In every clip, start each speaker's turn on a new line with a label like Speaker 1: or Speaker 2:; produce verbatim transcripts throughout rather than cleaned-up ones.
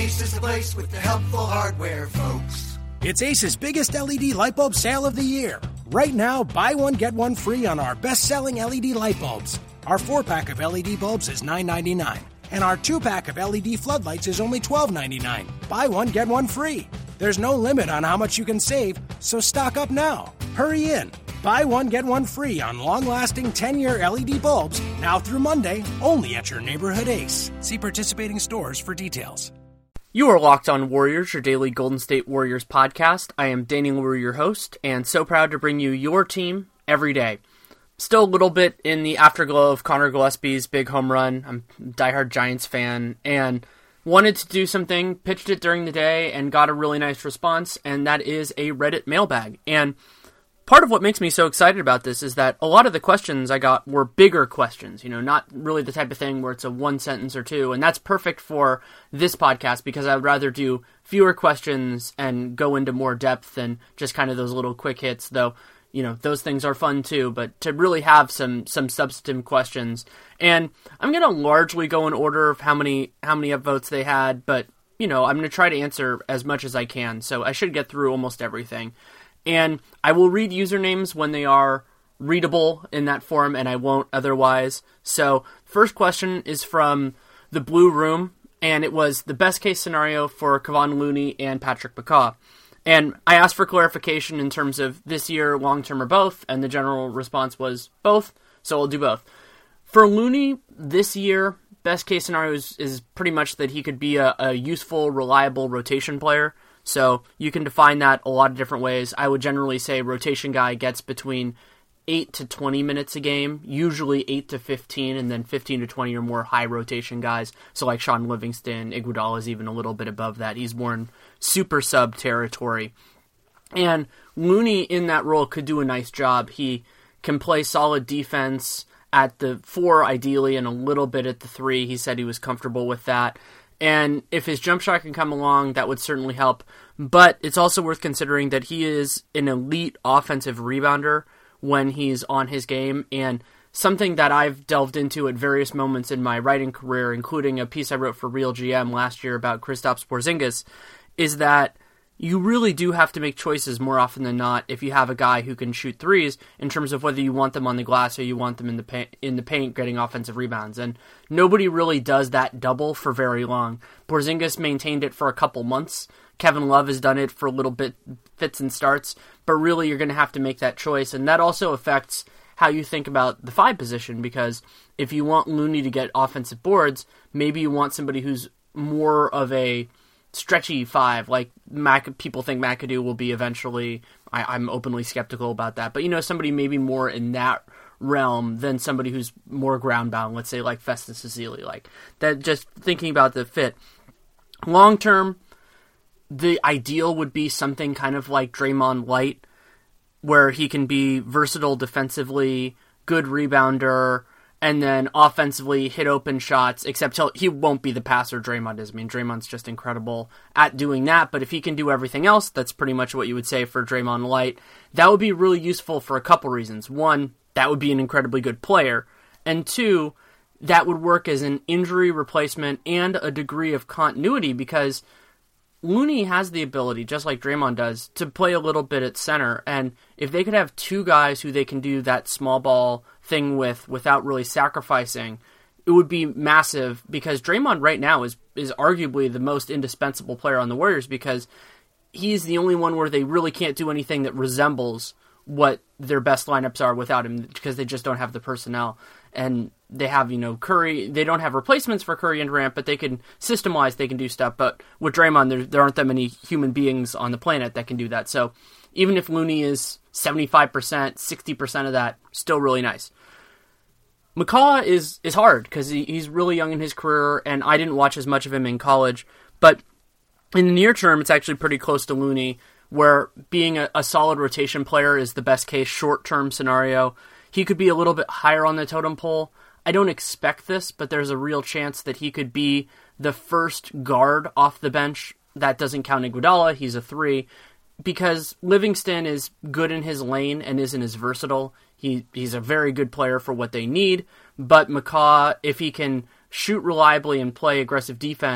Speaker 1: Ace is the place with the helpful hardware, folks.
Speaker 2: It's Ace's biggest L E D light bulb sale of the year. Right now, buy one, get one free on our best-selling L E D light bulbs. Our four-pack of L E D bulbs is nine ninety-nine, and our two-pack of L E D floodlights is only twelve ninety-nine. Buy one, get one free. There's no limit on how much you can save, so stock up now. Hurry in. Buy one, get one free on long-lasting ten-year L E D bulbs, now through Monday, only at your neighborhood Ace. See participating stores for details.
Speaker 3: You are Locked On Warriors, your daily Golden State Warriors podcast. I am Danny Leroux, your host, and so proud to bring you your team every day. Still a little bit in the afterglow of Connor Gillespie's big home run. I'm a diehard Giants fan, and wanted to do something, pitched it during the day, and got a really nice response, and that is a Reddit mailbag. And part of what makes me so excited about this is that a lot of the questions I got were bigger questions, you know, not really the type of thing where it's a one sentence or two, and that's perfect for this podcast because I would rather do fewer questions and go into more depth than just kind of those little quick hits, though, you know, those things are fun too, but to really have some some substantive questions. And I'm going to largely go in order of how many how many upvotes they had, but, you know, I'm going to try to answer as much as I can, so I should get through almost everything. And I will read usernames when they are readable in that form, and I won't otherwise. So, first question is from the Blue Room, and it was the best case scenario for Kevon Looney and Patrick McCaw. And I asked for clarification in terms of this year, long-term, or both, and the general response was both, so I'll do both. For Looney, this year, best case scenario is, is pretty much that he could be a, a useful, reliable rotation player. So you can define that a lot of different ways. I would generally say rotation guy gets between eight to twenty minutes a game, usually eight to fifteen, and then fifteen to twenty or more high rotation guys. So like Sean Livingston, Iguodala is even a little bit above that. He's more in super sub territory. And Looney in that role could do a nice job. He can play solid defense at the four ideally and a little bit at the three. He said he was comfortable with that. And if his jump shot can come along, that would certainly help. But it's also worth considering that he is an elite offensive rebounder when he's on his game. And something that I've delved into at various moments in my writing career, including a piece I wrote for Real G M last year about Kristaps Porzingis, is that you really do have to make choices more often than not if you have a guy who can shoot threes in terms of whether you want them on the glass or you want them in the paint, in the paint getting offensive rebounds. And nobody really does that double for very long. Porzingis maintained it for a couple months. Kevin Love has done it for a little bit, fits and starts. But really, you're going to have to make that choice. And that also affects how you think about the five position, because if you want Looney to get offensive boards, maybe you want somebody who's more of a stretchy five, like Mac, people think McAdoo will be eventually. I, I'm openly skeptical about that, but you know, somebody maybe more in that realm than somebody who's more ground bound. Let's say like Festus Ezeli, like that. Just thinking about the fit, long term, the ideal would be something kind of like Draymond Light, where he can be versatile defensively, good rebounder, and then offensively hit open shots, except he'll, he won't be the passer Draymond is. I mean, Draymond's just incredible at doing that, but if he can do everything else, that's pretty much what you would say for Draymond Light. That would be really useful for a couple reasons. One, that would be an incredibly good player, and two, that would work as an injury replacement and a degree of continuity, because Looney has the ability, just like Draymond does, to play a little bit at center, and if they could have two guys who they can do that small ball thing with without really sacrificing, it would be massive, because Draymond right now is is arguably the most indispensable player on the Warriors, because he's the only one where they really can't do anything that resembles what their best lineups are without him, because they just don't have the personnel. And they have, you know, Curry. They don't have replacements for Curry and Durant, but they can, system-wise, they can do stuff. But with Draymond, there, there aren't that many human beings on the planet that can do that. So even if Looney is seventy-five percent, sixty percent of that, still really nice. McCaw is, is hard, because he, he's really young in his career, and I didn't watch as much of him in college. But in the near term, it's actually pretty close to Looney, where being a, a solid rotation player is the best case short-term scenario. He could be a little bit higher on the totem pole. I don't expect this, but there's a real chance that he could be the first guard off the bench. That doesn't count Iguodala. He's a three. Because Livingston is good in his lane and isn't as versatile. He He's a very good player for what they need. But McCaw, if he can shoot reliably and play aggressive defense,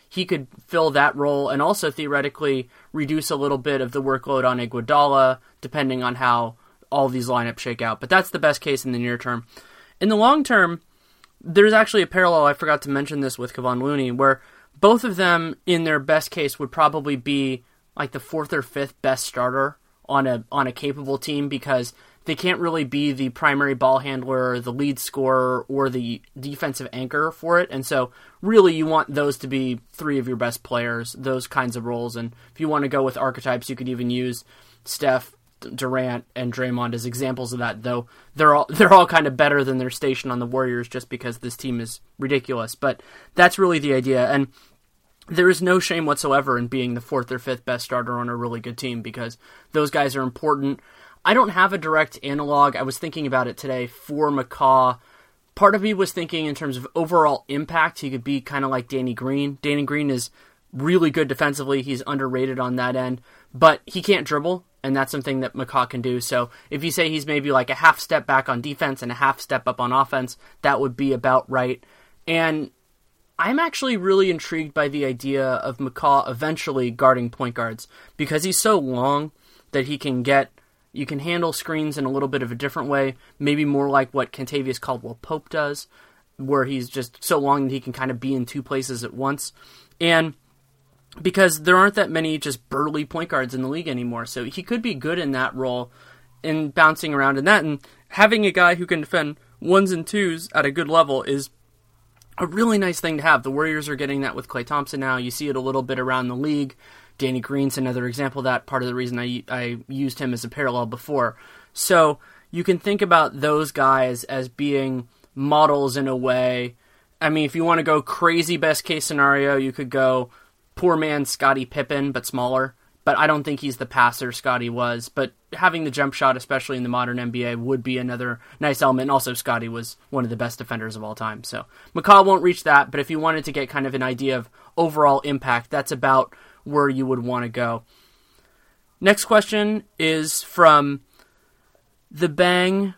Speaker 3: he could fill that role and also theoretically reduce a little bit of the workload on Iguodala, depending on how all these lineups shake out. But that's the best case in the near term. In the long term, there's actually a parallel, I forgot to mention this with Kevon Looney, where both of them, in their best case, would probably be like the fourth or fifth best starter on a on a capable team, because they can't really be the primary ball handler, the lead scorer, or the defensive anchor for it. And so really you want those to be three of your best players, those kinds of roles. And if you want to go with archetypes, you could even use Steph, Durant, and Draymond as examples of that, though they're all they're all kind of better than their station on the Warriors just because this team is ridiculous. But that's really the idea. And there is no shame whatsoever in being the fourth or fifth best starter on a really good team, because those guys are important. I don't have a direct analog. I was thinking about it today for McCaw. Part of me was thinking in terms of overall impact, he could be kind of like Danny Green. Danny Green is really good defensively. He's underrated on that end, but he can't dribble, and that's something that McCaw can do. So if you say he's maybe like a half step back on defense and a half step up on offense, that would be about right. And I'm actually really intrigued by the idea of McCaw eventually guarding point guards, because he's so long that he can get, you can handle screens in a little bit of a different way, maybe more like what Kentavious Caldwell-Pope does, where he's just so long that he can kind of be in two places at once. And because there aren't that many just burly point guards in the league anymore, so he could be good in that role and bouncing around in that. And having a guy who can defend ones and twos at a good level is a really nice thing to have. The Warriors are getting that with Klay Thompson now. You see it a little bit around the league. Danny Green's another example of that, part of the reason I, I used him as a parallel before. So you can think about those guys as being models in a way. I mean, if you want to go crazy best case scenario, you could go poor man Scottie Pippen, but smaller. But I don't think he's the passer Scottie was. But having the jump shot, especially in the modern N B A, would be another nice element. And also, Scottie was one of the best defenders of all time. So McCaw won't reach that, but if you wanted to get kind of an idea of overall impact, that's about where you would want to go. Next question is from the Bang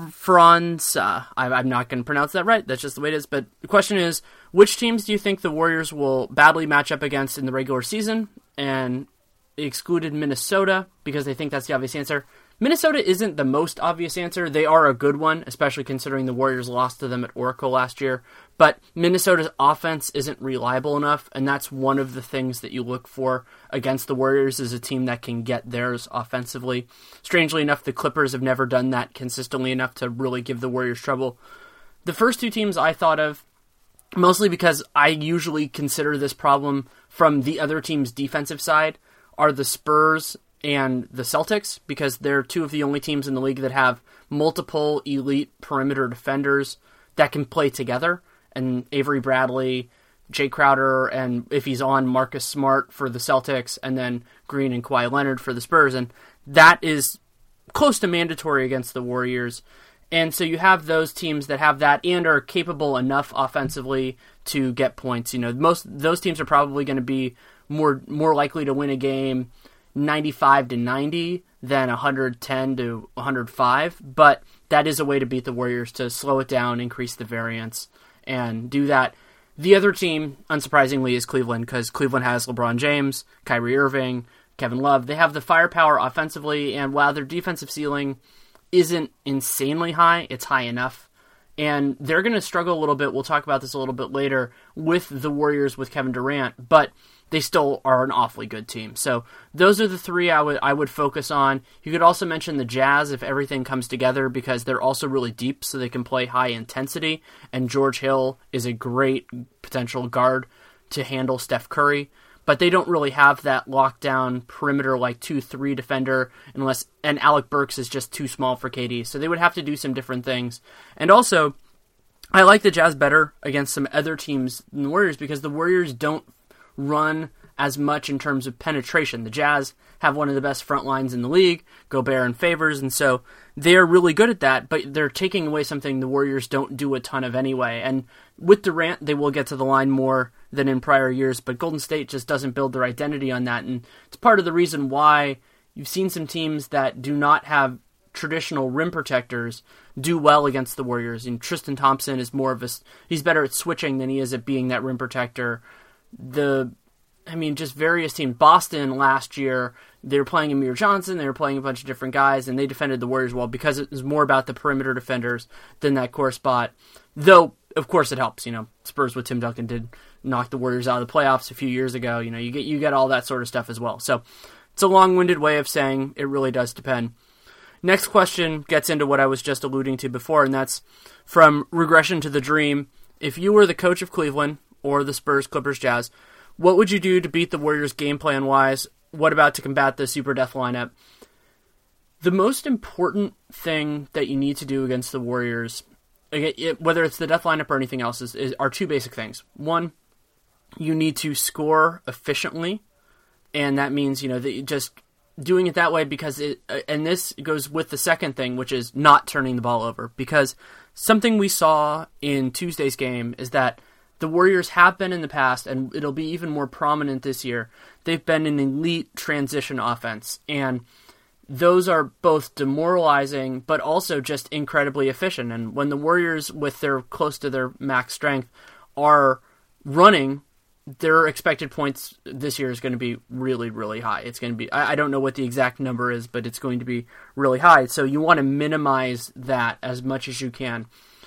Speaker 3: Franza. I'm not going to pronounce that right. That's just the way it is. But the question is, which teams do you think the Warriors will badly match up against in the regular season? And excluded Minnesota because they think that's the obvious answer. Minnesota isn't the most obvious answer. They are a good one, especially considering the Warriors lost to them at Oracle last year. But Minnesota's offense isn't reliable enough, and that's one of the things that you look for against the Warriors, is a team that can get theirs offensively. Strangely enough, the Clippers have never done that consistently enough to really give the Warriors trouble. The first two teams I thought of, mostly because I usually consider this problem from the other team's defensive side, are the Spurs and the Celtics, because they're two of the only teams in the league that have multiple elite perimeter defenders that can play together. And Avery Bradley, Jay Crowder, and if he's on, Marcus Smart for the Celtics, and then Green and Kawhi Leonard for the Spurs. And that is close to mandatory against the Warriors. And so you have those teams that have that and are capable enough offensively to get points. You know, most those teams are probably going to be more more likely to win a game ninety-five to ninety than one hundred ten to one hundred five, but that is a way to beat the Warriors, to slow it down, increase the variance, and do that. The other team, unsurprisingly, is Cleveland, because Cleveland has LeBron James, Kyrie Irving, Kevin Love. They have the firepower offensively, and while their defensive ceiling isn't insanely high, it's high enough. And they're going to struggle a little bit, we'll talk about this a little bit later, with the Warriors with Kevin Durant, but they still are an awfully good team. So those are the three I would I would focus on. You could also mention the Jazz if everything comes together, because they're also really deep, so they can play high intensity, and George Hill is a great potential guard to handle Steph Curry. But they don't really have that lockdown perimeter like two three defender, unless and Alec Burks is just too small for K D. So they would have to do some different things. And also, I like the Jazz better against some other teams than the Warriors, because the Warriors don't run as much in terms of penetration. The Jazz have one of the best front lines in the league, Gobert and Favors, and so they're really good at that, but they're taking away something the Warriors don't do a ton of anyway. And with Durant, they will get to the line more than in prior years, but Golden State just doesn't build their identity on that, and it's part of the reason why you've seen some teams that do not have traditional rim protectors do well against the Warriors. And Tristan Thompson is more of a, he's better at switching than he is at being that rim protector. the, I mean, just various teams. Boston last year, they were playing Amir Johnson, they were playing a bunch of different guys, and they defended the Warriors well because it was more about the perimeter defenders than that core spot. Though, of course, it helps. You know, Spurs with Tim Duncan did knock the Warriors out of the playoffs a few years ago. You know, you get you get all that sort of stuff as well. So it's a long-winded way of saying it really does depend. Next question gets into what I was just alluding to before, and that's from Regression to the Dream. If you were the coach of Cleveland or the Spurs, Clippers, Jazz, what would you do to beat the Warriors game plan-wise? What about to combat the super death lineup? The most important thing that you need to do against the Warriors, whether it's the death lineup or anything else, is, is are two basic things. One, you need to score efficiently, and that means, you know, that you just doing it that way because it, and this goes with the second thing, which is not turning the ball over, because something we saw in Tuesday's game is that the Warriors have been in the past, and it'll be even more prominent this year. They've been an elite transition offense, and those are both demoralizing, but also just incredibly efficient. And when the Warriors, with their close to their max strength, are running, their expected points this year is going to be really, really high. It's going to be, I, I don't know what the exact number is, but it's going to be really high. So you want to minimize that as much as you can.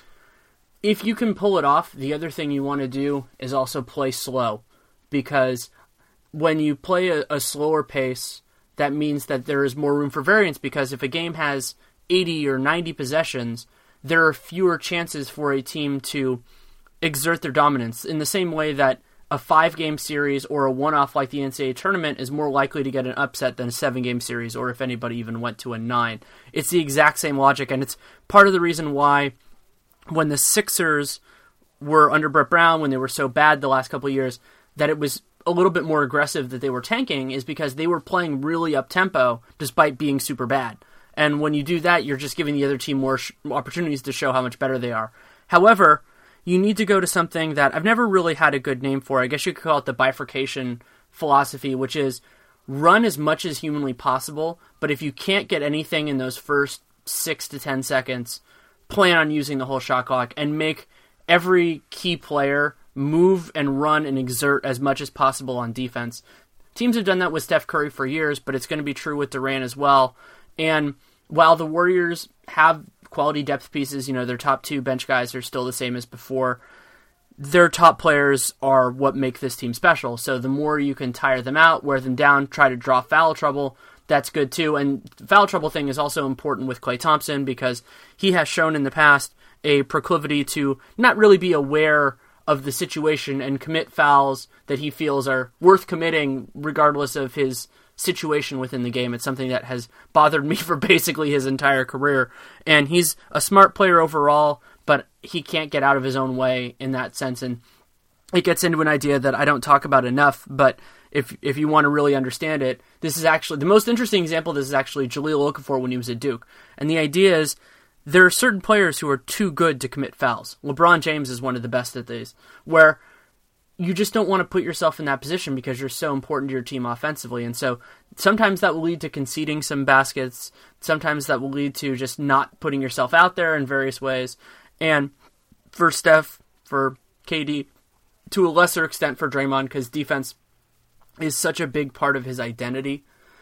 Speaker 3: If you can pull it off, the other thing you want to do is also play slow, because when you play a, a slower pace, that means that there is more room for variance, because if a game has eighty or ninety possessions, there are fewer chances for a team to exert their dominance, in the same way that a five-game series or a one-off like the N C double A tournament is more likely to get an upset than a seven-game series, or if anybody even went to a nine. It's the exact same logic, and it's part of the reason why when the Sixers were under Brett Brown, when they were so bad the last couple of years, that it was a little bit more aggressive that they were tanking, is because they were playing really up-tempo despite being super bad. And when you do that, you're just giving the other team more sh- opportunities to show how much better they are. However, you need to go to something that I've never really had a good name for. I guess you could call it the bifurcation philosophy, which is run as much as humanly possible, but if you can't get anything in those first six to ten seconds, plan on using the whole shot clock and make every key player move and run and exert as much as possible on defense. Teams have done that with Steph Curry for years, but it's going to be true with Durant as well. And while the Warriors have quality depth pieces, you know, their top two bench guys are still the same as before, their top players are what make this team special. So the more you can tire them out, wear them down, try to draw foul trouble, that's good too. And the foul trouble thing is also important with Klay Thompson, because he has shown in the past a proclivity to not really be aware of the situation and commit fouls that he feels are worth committing regardless of his situation within the game. It's something that has bothered me for basically his entire career. And he's a smart player overall, but he can't get out of his own way in that sense. And it gets into an idea that I don't talk about enough, but if if you want to really understand it, this is actually, the most interesting example of this is actually Jahlil Okafor when he was at Duke. And the idea is, there are certain players who are too good to commit fouls. LeBron James is one of the best at these, where you just don't want to put yourself in that position because you're so important to your team offensively. And so sometimes that will lead to conceding some baskets. Sometimes that will lead to just not putting yourself out there in various ways. And for Steph, for K D, to a lesser extent for Draymond, because defense is such a big part of his identity,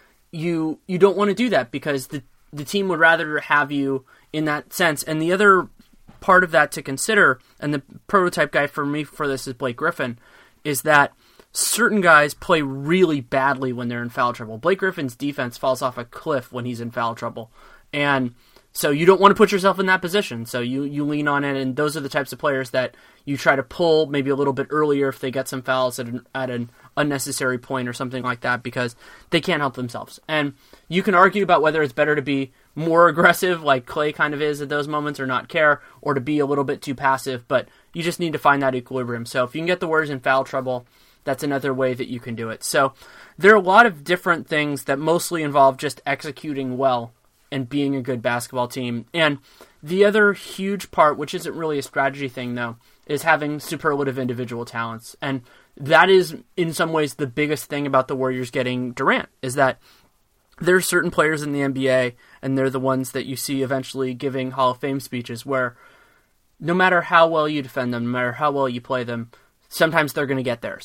Speaker 3: you you don't want to do that because the the team would rather have you in that sense. And the other part of that to consider, and the prototype guy for me for this is Blake Griffin, is that certain guys play really badly when they're in foul trouble. Blake Griffin's defense falls off a cliff when he's in foul trouble. And so you don't want to put yourself in that position. So you, you lean on it, and those are the types of players that you try to pull maybe a little bit earlier if they get some fouls at an, at an unnecessary point or something like that, because they can't help themselves. And you can argue about whether it's better to be more aggressive, like Klay kind of is at those moments, or not care, or to be a little bit too passive, but you just need to find that equilibrium. So if you can get the Warriors in foul trouble, that's another way that you can do it. So there are a lot of different things that mostly involve just executing well and being a good basketball team. And the other huge part, which isn't really a strategy thing though, is having superlative individual talents. And that is in some ways the biggest thing about the Warriors getting Durant, is that there are certain players in the N B A, and they're the ones that you see eventually giving Hall of Fame speeches, where no matter how well you defend them, no matter how well you play them, sometimes they're going to get theirs.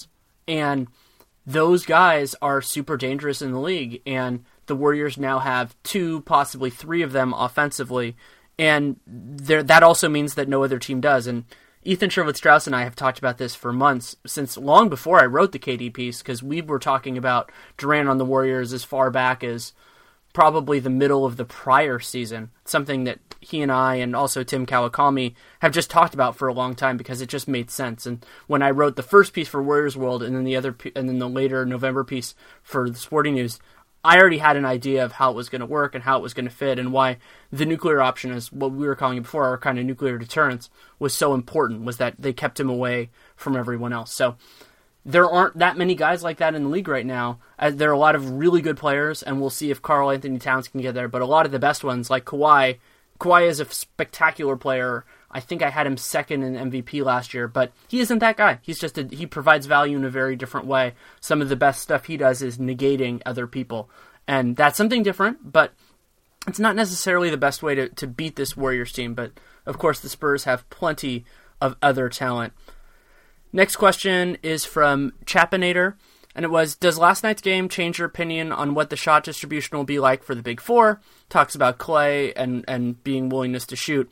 Speaker 3: And those guys are super dangerous in the league, and the Warriors now have two, possibly three of them offensively, and there, that also means that no other team does. And Ethan Sherwood-Strauss and I have talked about this for months, since long before I wrote the K D piece, because we were talking about Durant on the Warriors as far back as probably the middle of the prior season, something that he and I and also Tim Kawakami have just talked about for a long time because it just made sense. And when I wrote the first piece for Warriors World and then the other and then the later November piece for the Sporting News, I already had an idea of how it was going to work and how it was going to fit, and why the nuclear option, is what we were calling it before, our kind of nuclear deterrence, was so important, was that they kept him away from everyone else. So there aren't that many guys like that in the league right now. Uh, there are a lot of really good players, and we'll see if Karl Anthony Towns can get there, but a lot of the best ones, like Kawhi, Kawhi is a spectacular player. I think I had him second in M V P last year, but he isn't that guy. He's just a, he provides value in a very different way. Some of the best stuff he does is negating other people, and that's something different, but it's not necessarily the best way to, to beat this Warriors team. But of course the Spurs have plenty of other talent. Next question is from Chapinator, and it was, does last night's game change your opinion on what the shot distribution will be like for the Big Four? Talks about Clay and, and being willingness to shoot.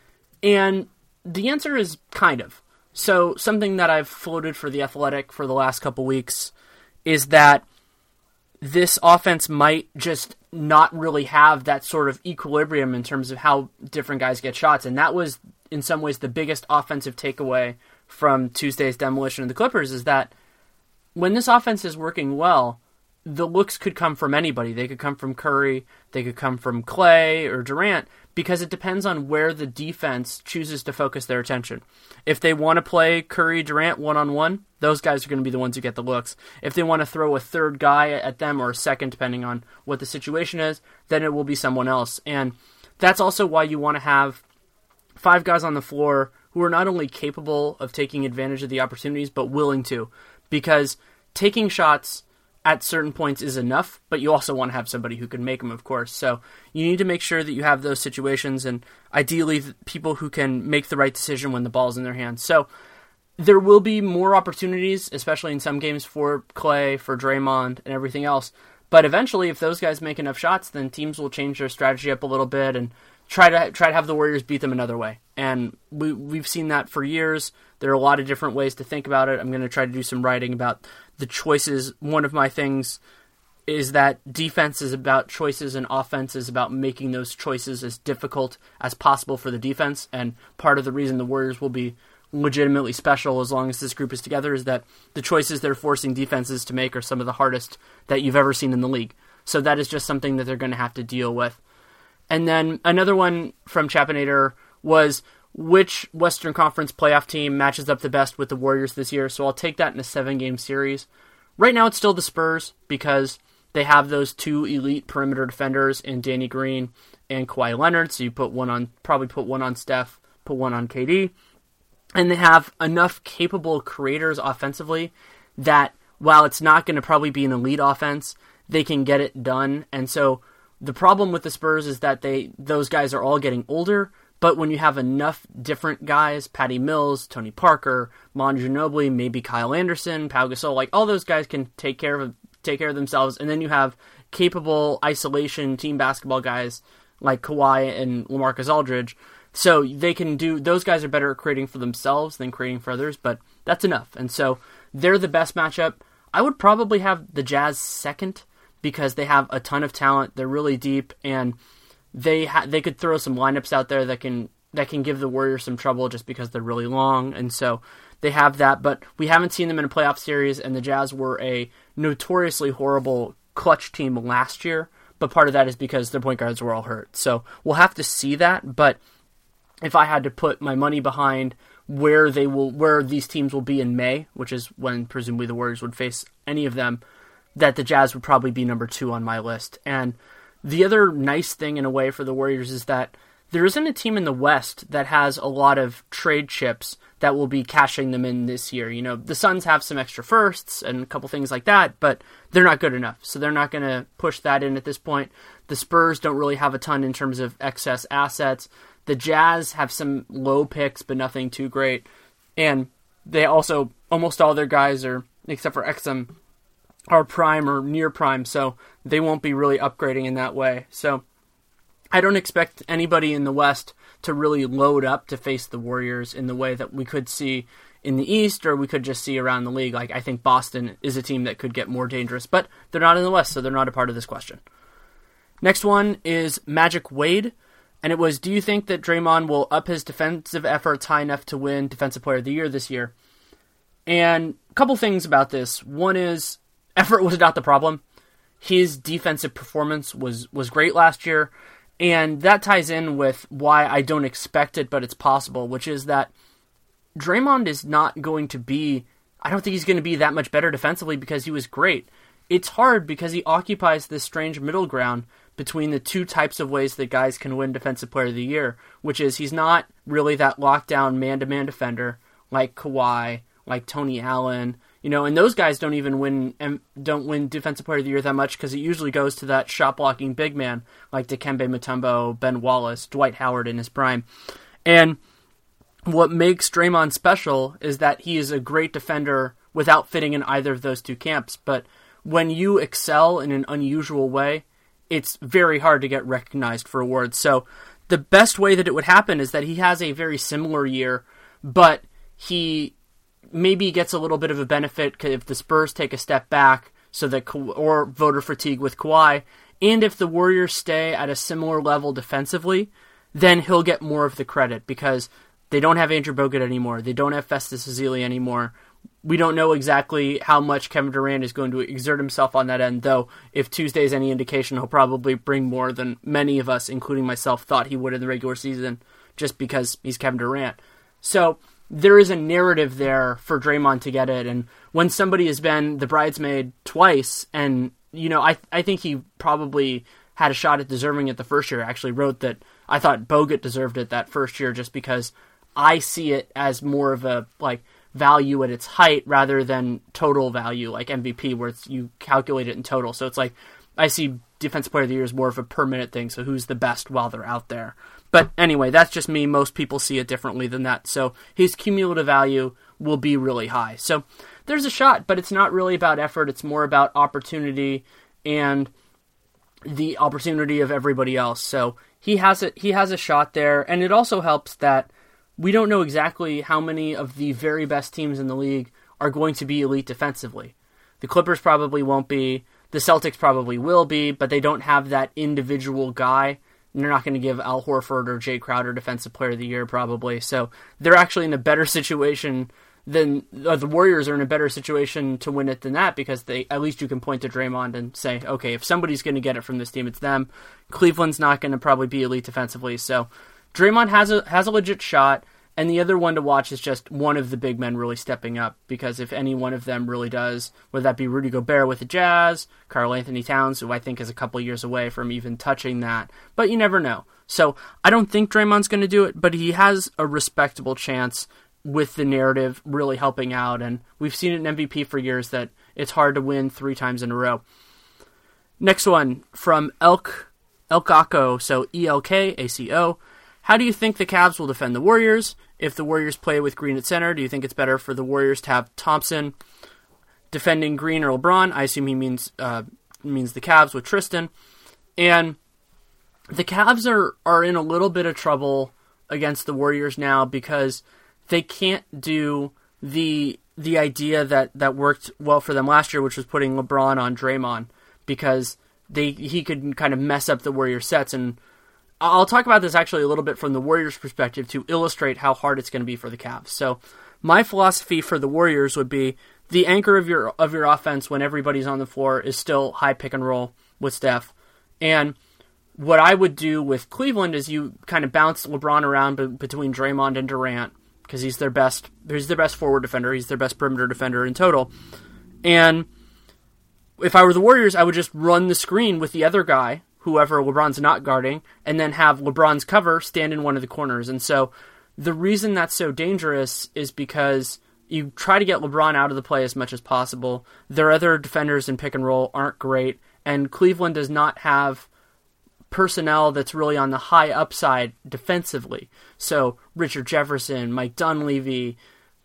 Speaker 3: And the answer is kind of. So something that I've floated for The Athletic for the last couple weeks is that this offense might just not really have that sort of equilibrium in terms of how different guys get shots. And that was, in some ways, the biggest offensive takeaway from Tuesday's demolition of the Clippers, is that when this offense is working well, the looks could come from anybody. They could come from Curry, they could come from Clay or Durant, because it depends on where the defense chooses to focus their attention. If they want to play Curry, Durant one-on-one, those guys are going to be the ones who get the looks. If they want to throw a third guy at them, or a second, depending on what the situation is, then it will be someone else. And that's also why you want to have five guys on the floor who are not only capable of taking advantage of the opportunities, but willing to. Because taking shots at certain points is enough, but you also want to have somebody who can make them, of course. So you need to make sure that you have those situations, and ideally people who can make the right decision when the ball's in their hands. So there will be more opportunities, especially in some games, for Clay, for Draymond, and everything else. But eventually, if those guys make enough shots, then teams will change their strategy up a little bit and try to try to have the Warriors beat them another way. And we, we've seen that for years. There are a lot of different ways to think about it. I'm going to try to do some writing about the choices. One of my things is that defense is about choices and offense is about making those choices as difficult as possible for the defense. And part of the reason the Warriors will be legitimately special as long as this group is together is that the choices they're forcing defenses to make are some of the hardest that you've ever seen in the league. So that is just something that they're going to have to deal with. And then another one from Chapinator was, which Western Conference playoff team matches up the best with the Warriors this year? So I'll take that in a seven-game series. Right now it's still the Spurs, because they have those two elite perimeter defenders in Danny Green and Kawhi Leonard. So you put one on, probably put one on Steph, put one on K D. And they have enough capable creators offensively that while it's not going to probably be an elite offense, they can get it done. And so the problem with the Spurs is that they those guys are all getting older, but when you have enough different guys, Patty Mills, Tony Parker, Manu Ginobili, maybe Kyle Anderson, Pau Gasol, like all those guys can take care of take care of themselves, and then you have capable isolation team basketball guys like Kawhi and LaMarcus Aldridge. So they can do, those guys are better at creating for themselves than creating for others, but that's enough. And so they're the best matchup. I would probably have the Jazz second, because they have a ton of talent. They're really deep, and they ha- they could throw some lineups out there that can that can give the Warriors some trouble just because they're really long, and so they have that. But we haven't seen them in a playoff series, and the Jazz were a notoriously horrible clutch team last year, but part of that is because their point guards were all hurt. So we'll have to see that, but if I had to put my money behind where they will, where these teams will be in May, which is when presumably the Warriors would face any of them, that the Jazz would probably be number two on my list. And the other nice thing in a way for the Warriors is that there isn't a team in the West that has a lot of trade chips that will be cashing them in this year. You know, the Suns have some extra firsts and a couple things like that, but they're not good enough. So they're not going to push that in at this point. The Spurs don't really have a ton in terms of excess assets. The Jazz have some low picks, but nothing too great. And they also, almost all their guys are except for Exum, are prime or near prime, so they won't be really upgrading in that way. So I don't expect anybody in the West to really load up to face the Warriors in the way that we could see in the East, or we could just see around the league. Like, I think Boston is a team that could get more dangerous, but they're not in the West, so they're not a part of this question. Next one is Magic Wade, and it was, do you think that Draymond will up his defensive efforts high enough to win Defensive Player of the Year this year? And a couple things about this. One is, effort was not the problem. His defensive performance was, was great last year, and that ties in with why I don't expect it, but it's possible, which is that Draymond is not going to be, I don't think he's going to be that much better defensively because he was great. It's hard because he occupies this strange middle ground between the two types of ways that guys can win Defensive Player of the Year, which is he's not really that lockdown man-to-man defender like Kawhi, like Tony Allen, you know, and those guys don't even win don't win Defensive Player of the Year that much because it usually goes to that shot-blocking big man like Dikembe Mutombo, Ben Wallace, Dwight Howard in his prime. And what makes Draymond special is that he is a great defender without fitting in either of those two camps. But when you excel in an unusual way, it's very hard to get recognized for awards. So the best way that it would happen is that he has a very similar year, but he maybe gets a little bit of a benefit if the Spurs take a step back, so that or voter fatigue with Kawhi, and if the Warriors stay at a similar level defensively, then he'll get more of the credit because they don't have Andrew Bogut anymore. They don't have Festus Ezeli anymore. We don't know exactly how much Kevin Durant is going to exert himself on that end, though if Tuesday is any indication, he'll probably bring more than many of us, including myself, thought he would in the regular season, just because he's Kevin Durant. So there is a narrative there for Draymond to get it, and when somebody has been the bridesmaid twice, and you know, I I think he probably had a shot at deserving it the first year. I actually wrote that I thought Bogut deserved it that first year just because I see it as more of a like value at its height rather than total value like M V P where it's, you calculate it in total. So it's like I see Defensive Player of the Year as more of a per minute thing, so who's the best while they're out there. But anyway, that's just me. Most people see it differently than that. So his cumulative value will be really high. So there's a shot, but it's not really about effort. It's more about opportunity and the opportunity of everybody else. So he has a, he has a shot there, and it also helps that we don't know exactly how many of the very best teams in the league are going to be elite defensively. The Clippers probably won't be. The Celtics probably will be, but they don't have that individual guy. And they're not going to give Al Horford or Jay Crowder Defensive Player of the Year probably. So they're actually in a better situation than uh, the Warriors are in a better situation to win it than that because they at least you can point to Draymond and say, okay, if somebody's going to get it from this team, it's them. Cleveland's not going to probably be elite defensively. So Draymond has a has a legit shot, and the other one to watch is just one of the big men really stepping up, because if any one of them really does, whether that be Rudy Gobert with the Jazz, Karl Anthony Towns, who I think is a couple years away from even touching that, but you never know. So I don't think Draymond's going to do it, but he has a respectable chance with the narrative really helping out, and we've seen it in M V P for years that it's hard to win three times in a row. Next one, from Elk, Elkaco, so E L K A C O. How do you think the Cavs will defend the Warriors? If the Warriors play with Green at center, do you think it's better for the Warriors to have Thompson defending Green or LeBron? I assume he means uh, means the Cavs with Tristan. And the Cavs are, are in a little bit of trouble against the Warriors now because they can't do the the idea that, that worked well for them last year, which was putting LeBron on Draymond, because they he could kind of mess up the Warriors sets. And I'll talk about this actually a little bit from the Warriors' perspective to illustrate how hard it's going to be for the Cavs. So my philosophy for the Warriors would be the anchor of your of your offense when everybody's on the floor is still high pick and roll with Steph. And what I would do with Cleveland is you kind of bounce LeBron around be- between Draymond and Durant, because he's their best he's their best forward defender, he's their best perimeter defender in total. And if I were the Warriors, I would just run the screen with the other guy, whoever LeBron's not guarding, and then have LeBron's cover stand in one of the corners. And so the reason that's so dangerous is because you try to get LeBron out of the play as much as possible. Their other defenders in pick and roll aren't great, and Cleveland does not have personnel that's really on the high upside defensively. So Richard Jefferson, Mike Dunleavy,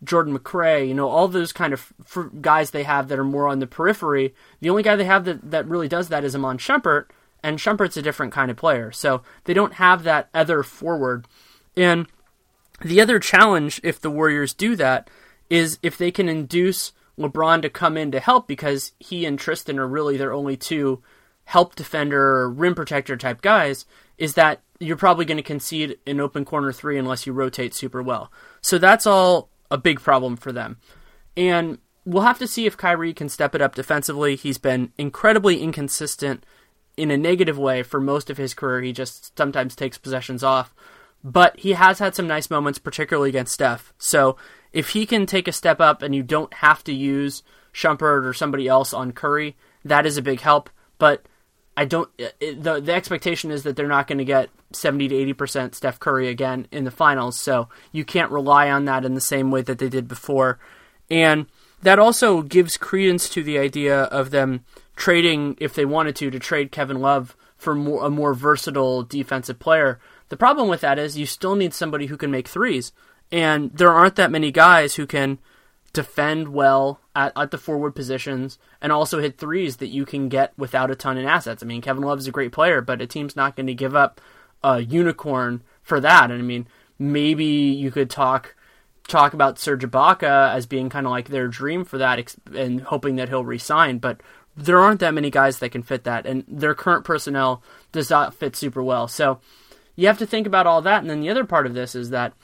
Speaker 3: Jordan McRae, you know, all those kind of f- guys they have that are more on the periphery. The only guy they have that, that really does that is Iman Shumpert, and Shumpert's a different kind of player. So they don't have that other forward. And the other challenge, if the Warriors do that, is if they can induce LeBron to come in to help, because he and Tristan are really their only two help defender, rim protector type guys, is that you're probably going to concede an open corner three unless you rotate super well. So that's all a big problem for them. And we'll have to see if Kyrie can step it up defensively. He's been incredibly inconsistent in a negative way for most of his career. He just sometimes takes possessions off. But he has had some nice moments, particularly against Steph. So if he can take a step up and you don't have to use Shumpert or somebody else on Curry, that is a big help. But I don't. It, the the expectation is that they're not going to get seventy to eighty percent Steph Curry again in the finals, so you can't rely on that in the same way that they did before. And that also gives credence to the idea of them trading, if they wanted to, to trade Kevin Love for more, a more versatile defensive player. The problem with that is you still need somebody who can make threes, and there aren't that many guys who can defend well at, at the forward positions and also hit threes that you can get without a ton in assets. I mean, Kevin Love is a great player, but a team's not going to give up a unicorn for that. And I mean, maybe you could talk talk about Serge Ibaka as being kind of like their dream for that and hoping that he'll resign, but there aren't that many guys that can fit that, and their current personnel does not fit super well. So you have to think about all that. And then the other part of this is that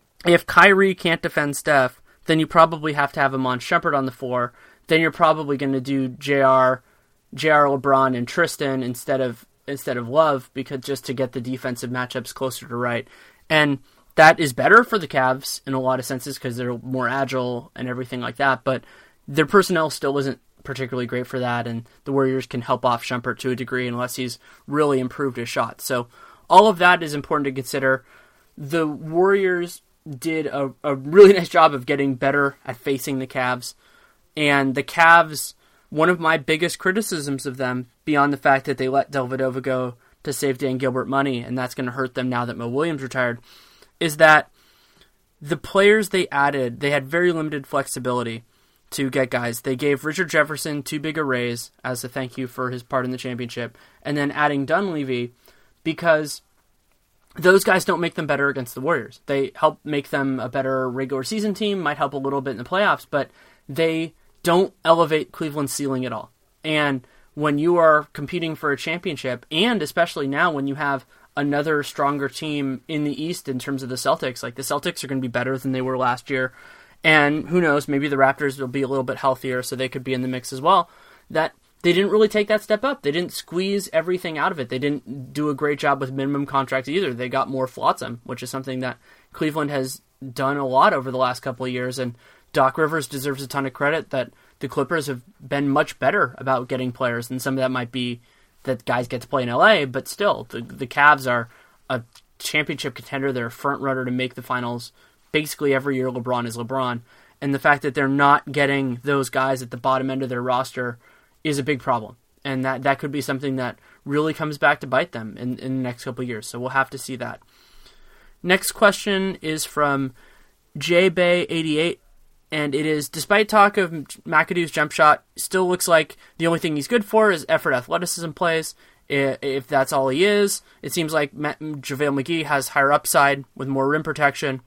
Speaker 3: if Kyrie can't defend Steph, then you probably have to have Iman Shumpert on the floor. Then you're probably going to do J R, J R LeBron and Tristan instead of instead of Love, because just to get the defensive matchups closer to right. And that is better for the Cavs in a lot of senses because they're more agile and everything like that. But their personnel still isn't particularly great for that, and the Warriors can help off Shumpert to a degree unless he's really improved his shot. So all of that is important to consider. The Warriors did a, a really nice job of getting better at facing the Cavs. And the Cavs, one of my biggest criticisms of them, beyond the fact that they let Dellavedova go to save Dan Gilbert money, and that's going to hurt them now that Mo Williams retired, is that the players they added, they had very limited flexibility to get guys. They gave Richard Jefferson too big a raise as a thank you for his part in the championship, and then adding Dunleavy because those guys don't make them better against the Warriors. They help make them a better regular season team, might help a little bit in the playoffs, but they don't elevate Cleveland's ceiling at all. And when you are competing for a championship, and especially now when you have another stronger team in the East in terms of the Celtics, like the Celtics are going to be better than they were last year, and who knows, maybe the Raptors will be a little bit healthier so they could be in the mix as well, that they didn't really take that step up. They didn't squeeze everything out of it. They didn't do a great job with minimum contracts either. They got more flotsam, which is something that Cleveland has done a lot over the last couple of years, and Doc Rivers deserves a ton of credit that the Clippers have been much better about getting players, and some of that might be that guys get to play in L A, but still, the, the Cavs are a championship contender. They're a front runner to make the finals basically every year. LeBron is LeBron, and the fact that they're not getting those guys at the bottom end of their roster is a big problem, and that, that could be something that really comes back to bite them in, in the next couple of years, so we'll have to see that. Next question is from J Bay eighty-eight, and it is, despite talk of McAdoo's jump shot, still looks like the only thing he's good for is effort athleticism plays. If that's all he is, it seems like JaVale McGee has higher upside with more rim protection.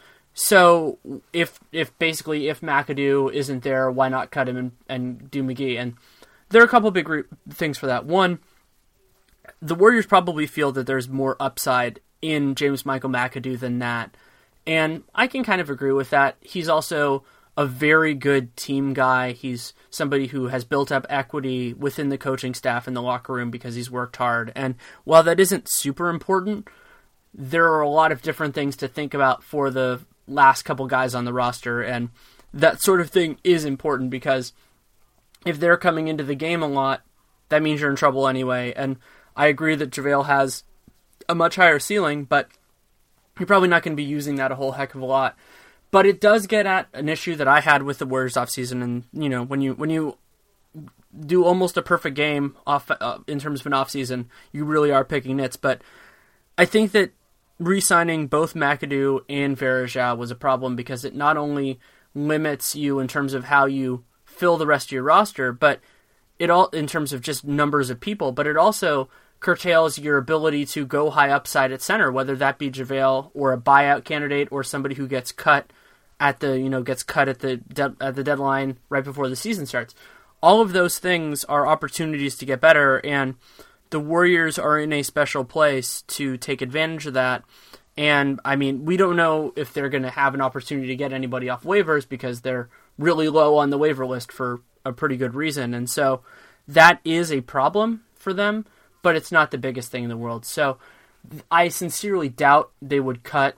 Speaker 3: So if if basically if McAdoo isn't there, why not cut him and, and do McGee? And there are a couple big re- things for that. One, the Warriors probably feel that there's more upside in James Michael McAdoo than that. And I can kind of agree with that. He's also a very good team guy. He's somebody who has built up equity within the coaching staff in the locker room because he's worked hard. And while that isn't super important, there are a lot of different things to think about for the last couple guys on the roster. And that sort of thing is important because if they're coming into the game a lot, that means you're in trouble anyway. And I agree that JaVale has a much higher ceiling, but you're probably not going to be using that a whole heck of a lot. But it does get at an issue that I had with the Warriors offseason. And, you know, when you when you do almost a perfect game off uh, in terms of an offseason, you really are picking nits. But I think that re-signing both McAdoo and Varejao was a problem because it not only limits you in terms of how you fill the rest of your roster, but it all in terms of just numbers of people, but it also curtails your ability to go high upside at center, whether that be JaVale or a buyout candidate or somebody who gets cut at the you know gets cut at the de- at the deadline right before the season starts. All of those things are opportunities to get better, and the Warriors are in a special place to take advantage of that. And I mean, we don't know if they're going to have an opportunity to get anybody off waivers because they're really low on the waiver list for a pretty good reason, and so that is a problem for them. But it's not the biggest thing in the world. So I sincerely doubt they would cut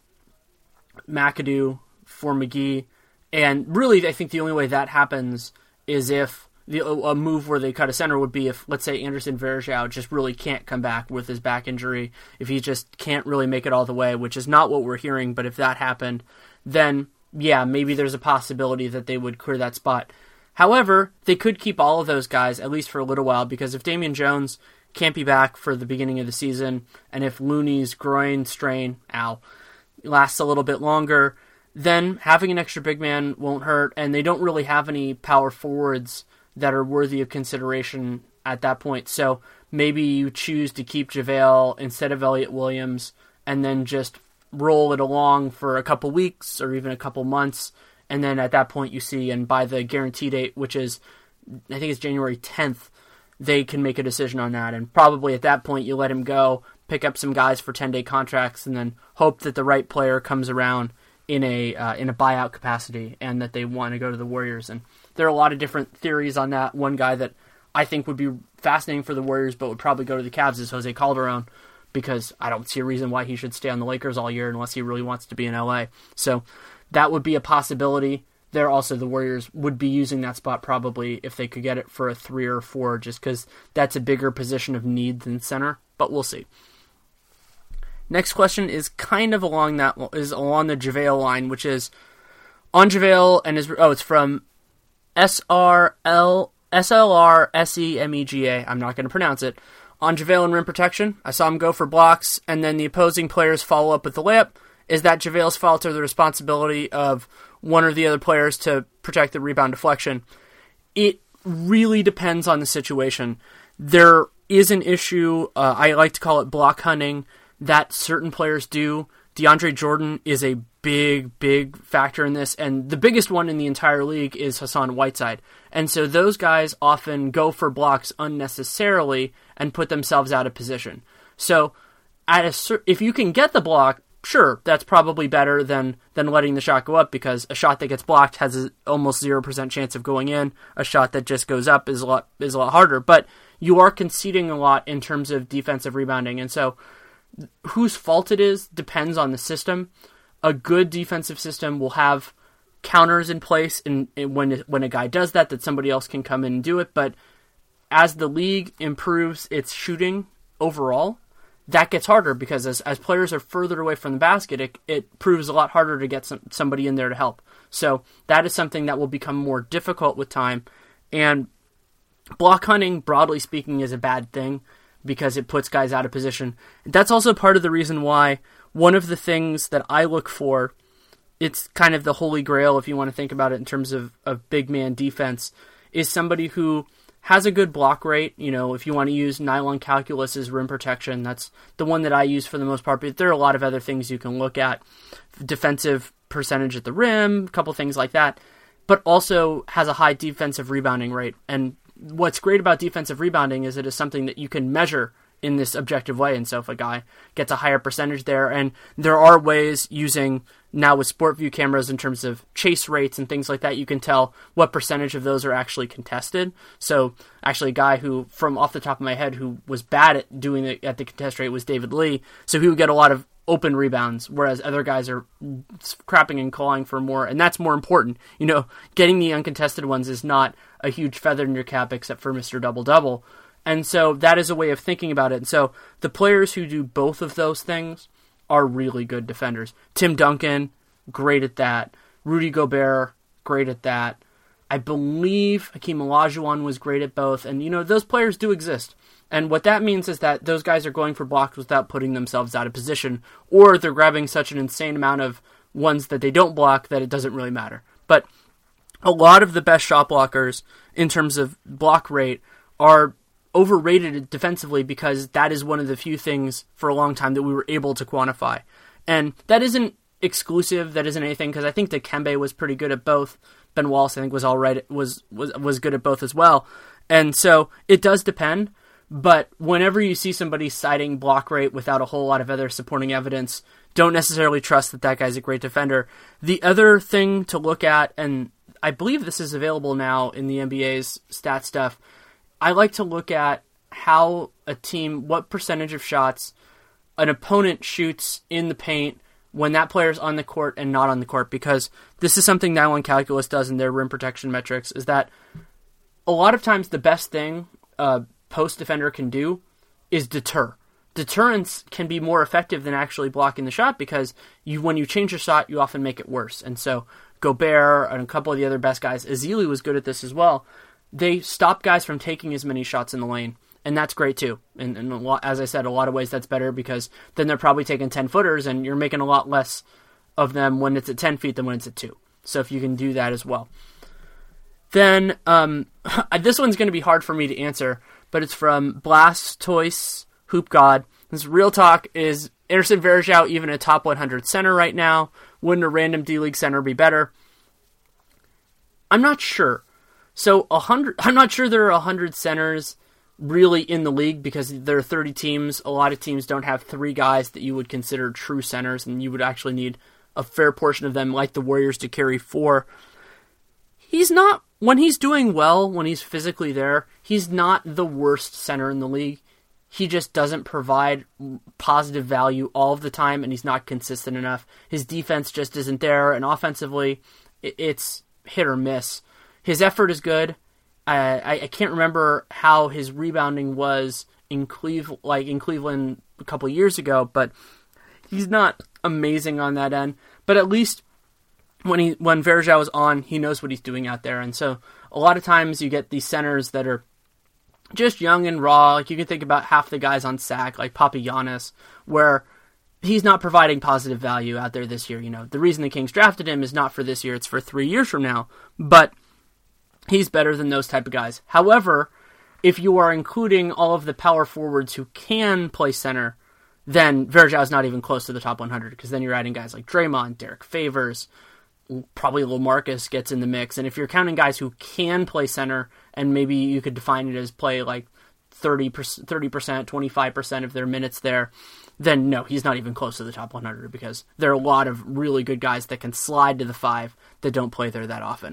Speaker 3: McAdoo for McGee. And really, I think the only way that happens is if the, a move where they cut a center would be if, let's say, Anderson Varejao just really can't come back with his back injury. If he just can't really make it all the way, which is not what we're hearing. But if that happened, then, yeah, maybe there's a possibility that they would clear that spot. However, they could keep all of those guys, at least for a little while, because if Damian Jones can't be back for the beginning of the season, and if Looney's groin strain, ow, lasts a little bit longer, then having an extra big man won't hurt, and they don't really have any power forwards that are worthy of consideration at that point. So maybe you choose to keep JaVale instead of Elliott Williams, and then just roll it along for a couple weeks or even a couple months, and then at that point you see, and by the guarantee date, which is, I think it's January tenth, they can make a decision on that, and probably at that point you let him go, pick up some guys for ten-day contracts, and then hope that the right player comes around in a uh, in a buyout capacity and that they want to go to the Warriors. And there are a lot of different theories on that. One guy that I think would be fascinating for the Warriors but would probably go to the Cavs is Jose Calderon, because I don't see a reason why he should stay on the Lakers all year unless he really wants to be in L A. So that would be a possibility. There also, the Warriors would be using that spot probably if they could get it for a three or four, just because that's a bigger position of need than center, but we'll see. Next question is kind of along that is along the JaVale line, which is on JaVale and is oh it's from S R L S L R S E M E G A. I'm not going to pronounce it. On JaVale and rim protection, I saw him go for blocks, and then the opposing players follow up with the layup. Is that JaVale's fault or the responsibility of one or the other players to protect the rebound deflection? It really depends on the situation. There is an issue, uh, I like to call it block hunting, that certain players do. DeAndre Jordan is a big, big factor in this, and the biggest one in the entire league is Hassan Whiteside. And so those guys often go for blocks unnecessarily and put themselves out of position. So at a, if you can get the block, sure, that's probably better than, than letting the shot go up, because a shot that gets blocked has an almost zero percent chance of going in. A shot that just goes up is a lot is a lot harder, but you are conceding a lot in terms of defensive rebounding. And so whose fault it is depends on the system. A good defensive system will have counters in place, and when when a guy does that, that somebody else can come in and do it. But as the league improves its shooting overall, that gets harder, because as, as players are further away from the basket, it, it proves a lot harder to get some, somebody in there to help. So that is something that will become more difficult with time. And block hunting, broadly speaking, is a bad thing because it puts guys out of position. That's also part of the reason why one of the things that I look for, it's kind of the holy grail if you want to think about it in terms of, of big man defense, is somebody who has a good block rate. You know, if you want to use nylon calculus as rim protection, that's the one that I use for the most part, but there are a lot of other things you can look at. Defensive percentage at the rim, a couple things like that, but also has a high defensive rebounding rate. And what's great about defensive rebounding is it is something that you can measure in this objective way. And so if a guy gets a higher percentage there, and there are ways using now with SportView cameras in terms of chase rates and things like that, you can tell what percentage of those are actually contested. So actually a guy who, from off the top of my head, who was bad at doing it at the contest rate was David Lee. So he would get a lot of open rebounds, whereas other guys are crapping and clawing for more, and that's more important. You know, getting the uncontested ones is not a huge feather in your cap except for Mister Double-Double. And so that is a way of thinking about it. And so the players who do both of those things are really good defenders. Tim Duncan, great at that. Rudy Gobert, great at that. I believe Hakeem Olajuwon was great at both. And, you know, those players do exist. And what that means is that those guys are going for blocks without putting themselves out of position, or they're grabbing such an insane amount of ones that they don't block that it doesn't really matter. But a lot of the best shot blockers in terms of block rate are overrated defensively, because that is one of the few things for a long time that we were able to quantify. And that isn't exclusive, that isn't anything, because I think Dikembe was pretty good at both. Ben Wallace, I think, was all right, was, was, was good at both as well. And so it does depend. But whenever you see somebody citing block rate without a whole lot of other supporting evidence, don't necessarily trust that that guy's a great defender. The other thing to look at, and I believe this is available now in the N B A's stat stuff, I like to look at how a team, what percentage of shots an opponent shoots in the paint when that player's on the court and not on the court, because this is something Nylon Calculus does in their rim protection metrics, is that a lot of times the best thing uh, post defender can do is deter. Deterrence can be more effective than actually blocking the shot, because you, when you change your shot, you often make it worse. And so Gobert and a couple of the other best guys, Ezeli was good at this as well. They stop guys from taking as many shots in the lane, and that's great too. And, and a lot, as I said, a lot of ways that's better, because then they're probably taking ten footers, and you're making a lot less of them when it's at ten feet than when it's at two. So if you can do that as well. Then, um, this one's going to be hard for me to answer, but it's from Blastoise Hoop God. This real talk is Anderson Varejao even a top one hundred center right now? Wouldn't a random D-League center be better? I'm not sure. So one hundred, I'm not sure there are one hundred centers really in the league, because there are thirty teams. A lot of teams don't have three guys that you would consider true centers, and you would actually need a fair portion of them, like the Warriors, to carry four. He's not, when he's doing well, when he's physically there, he's not the worst center in the league. He just doesn't provide positive value all of the time, and he's not consistent enough. His defense just isn't there, and offensively, it's hit or miss. His effort is good. Uh, I, I can't remember how his rebounding was in Cleveland, like in Cleveland a couple of years ago, but he's not amazing on that end. But at least when he when Varejao is on, he knows what he's doing out there. And so a lot of times you get these centers that are just young and raw. Like you can think about half the guys on S A C, like Papagiannis, where he's not providing positive value out there this year. You know, the reason the Kings drafted him is not for this year; it's for three years from now. But he's better than those type of guys. However, if you are including all of the power forwards who can play center, then Varejao is not even close to the top one hundred, because then you're adding guys like Draymond, Derek Favors, probably LaMarcus gets in the mix. And if you're counting guys who can play center, and maybe you could define it as play like thirty percent, thirty percent, twenty-five percent of their minutes there, then no, he's not even close to the top one hundred, because there are a lot of really good guys that can slide to the five that don't play there that often.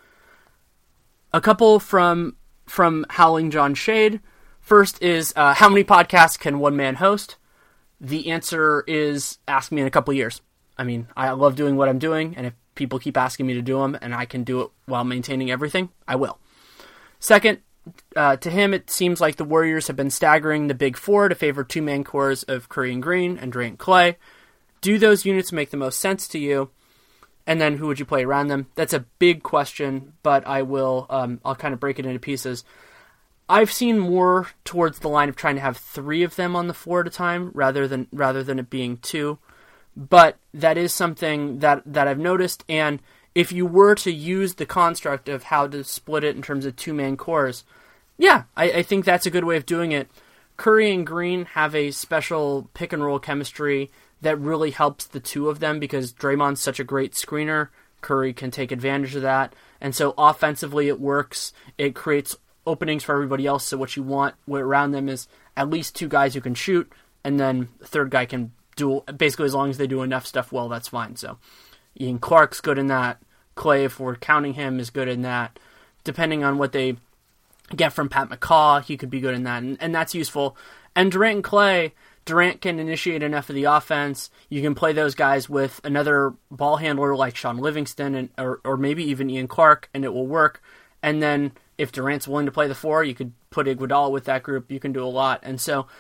Speaker 3: A couple from from Howling John Shade. First is, uh, how many podcasts can one man host? The answer is, ask me in a couple years. I mean, I love doing what I'm doing, and if people keep asking me to do them, and I can do it while maintaining everything, I will. Second, uh, to him, it seems like the Warriors have been staggering the big four to favor two-man cores of Curry and Green and Durant and Clay. Do those units make the most sense to you? And then who would you play around them? That's a big question, but I will, um, I'll kind of break it into pieces. I've seen more towards the line of trying to have three of them on the floor at a time rather than rather than it being two. But that is something that, that I've noticed, and if you were to use the construct of how to split it in terms of two-man cores, yeah, I, I think that's a good way of doing it. Curry and Green have a special pick-and-roll chemistry that really helps the two of them, because Draymond's such a great screener. Curry can take advantage of that. And so offensively it works. It creates openings for everybody else. So what you want around them is at least two guys who can shoot, and then the third guy can do, basically as long as they do enough stuff well, that's fine. So Ian Clark's good in that. Clay, if we're counting him, is good in that. Depending on what they get from Pat McCaw, he could be good in that. And, and that's useful. And Durant and Clay, Durant can initiate enough of the offense. You can play those guys with another ball handler like Sean Livingston and or, or maybe even Ian Clark, and it will work. And then if Durant's willing to play the four, you could put Iguodala with that group. You can do a lot. And so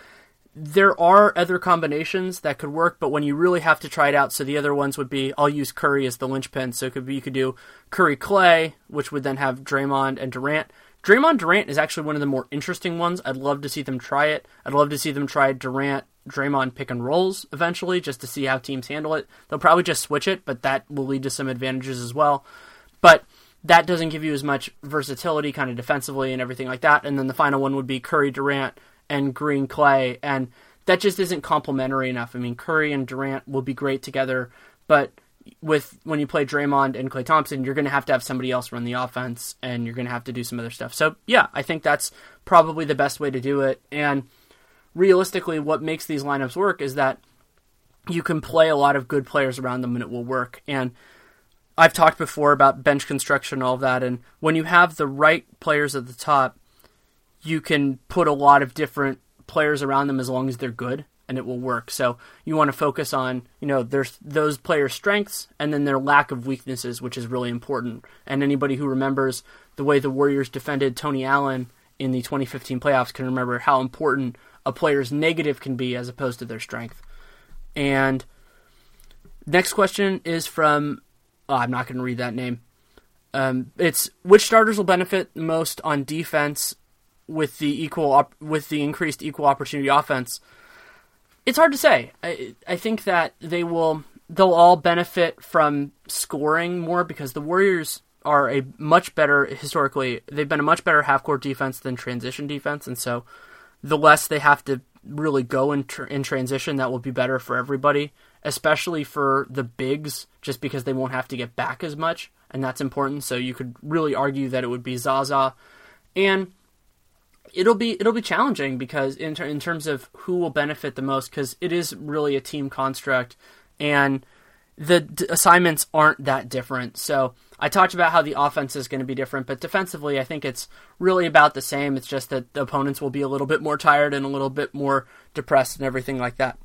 Speaker 3: there are other combinations that could work, but when you really have to try it out, so the other ones would be, I'll use Curry as the linchpin, so it could be, you could do Curry-Clay, which would then have Draymond and Durant. Draymond-Durant is actually one of the more interesting ones. I'd love to see them try it. I'd love to see them try Durant-Draymond pick and rolls eventually, just to see how teams handle it. They'll probably just switch it, but that will lead to some advantages as well. But that doesn't give you as much versatility kind of defensively and everything like that. And then the final one would be Curry-Durant and Green-Clay, and that just isn't complementary enough. I mean, Curry and Durant will be great together, but with when you play Draymond and Klay Thompson, you're going to have to have somebody else run the offense, and you're going to have to do some other stuff. So, yeah, I think that's probably the best way to do it, and realistically, what makes these lineups work is that you can play a lot of good players around them, and it will work, and I've talked before about bench construction and all of that, and when you have the right players at the top, you can put a lot of different players around them as long as they're good, and it will work. So you want to focus on, you know, there's those players' strengths and then their lack of weaknesses, which is really important. And anybody who remembers the way the Warriors defended Tony Allen in the twenty fifteen playoffs can remember how important a player's negative can be as opposed to their strength. And next question is from, oh, I'm not going to read that name. Um, it's, which starters will benefit most on defense with the equal op- with the increased equal opportunity offense? It's hard to say. I, I think that they will they'll all benefit from scoring more because the Warriors are a much better historically. They've been a much better half-court defense than transition defense, and so the less they have to really go in tr- in transition, that will be better for everybody, especially for the bigs, just because they won't have to get back as much, and that's important. So you could really argue that it would be Zaza, and It'll be it'll be challenging because in ter- in terms of who will benefit the most, because it is really a team construct, and the d- assignments aren't that different. So I talked about how the offense is going to be different, but defensively I think it's really about the same. It's just that the opponents will be a little bit more tired and a little bit more depressed and everything like that.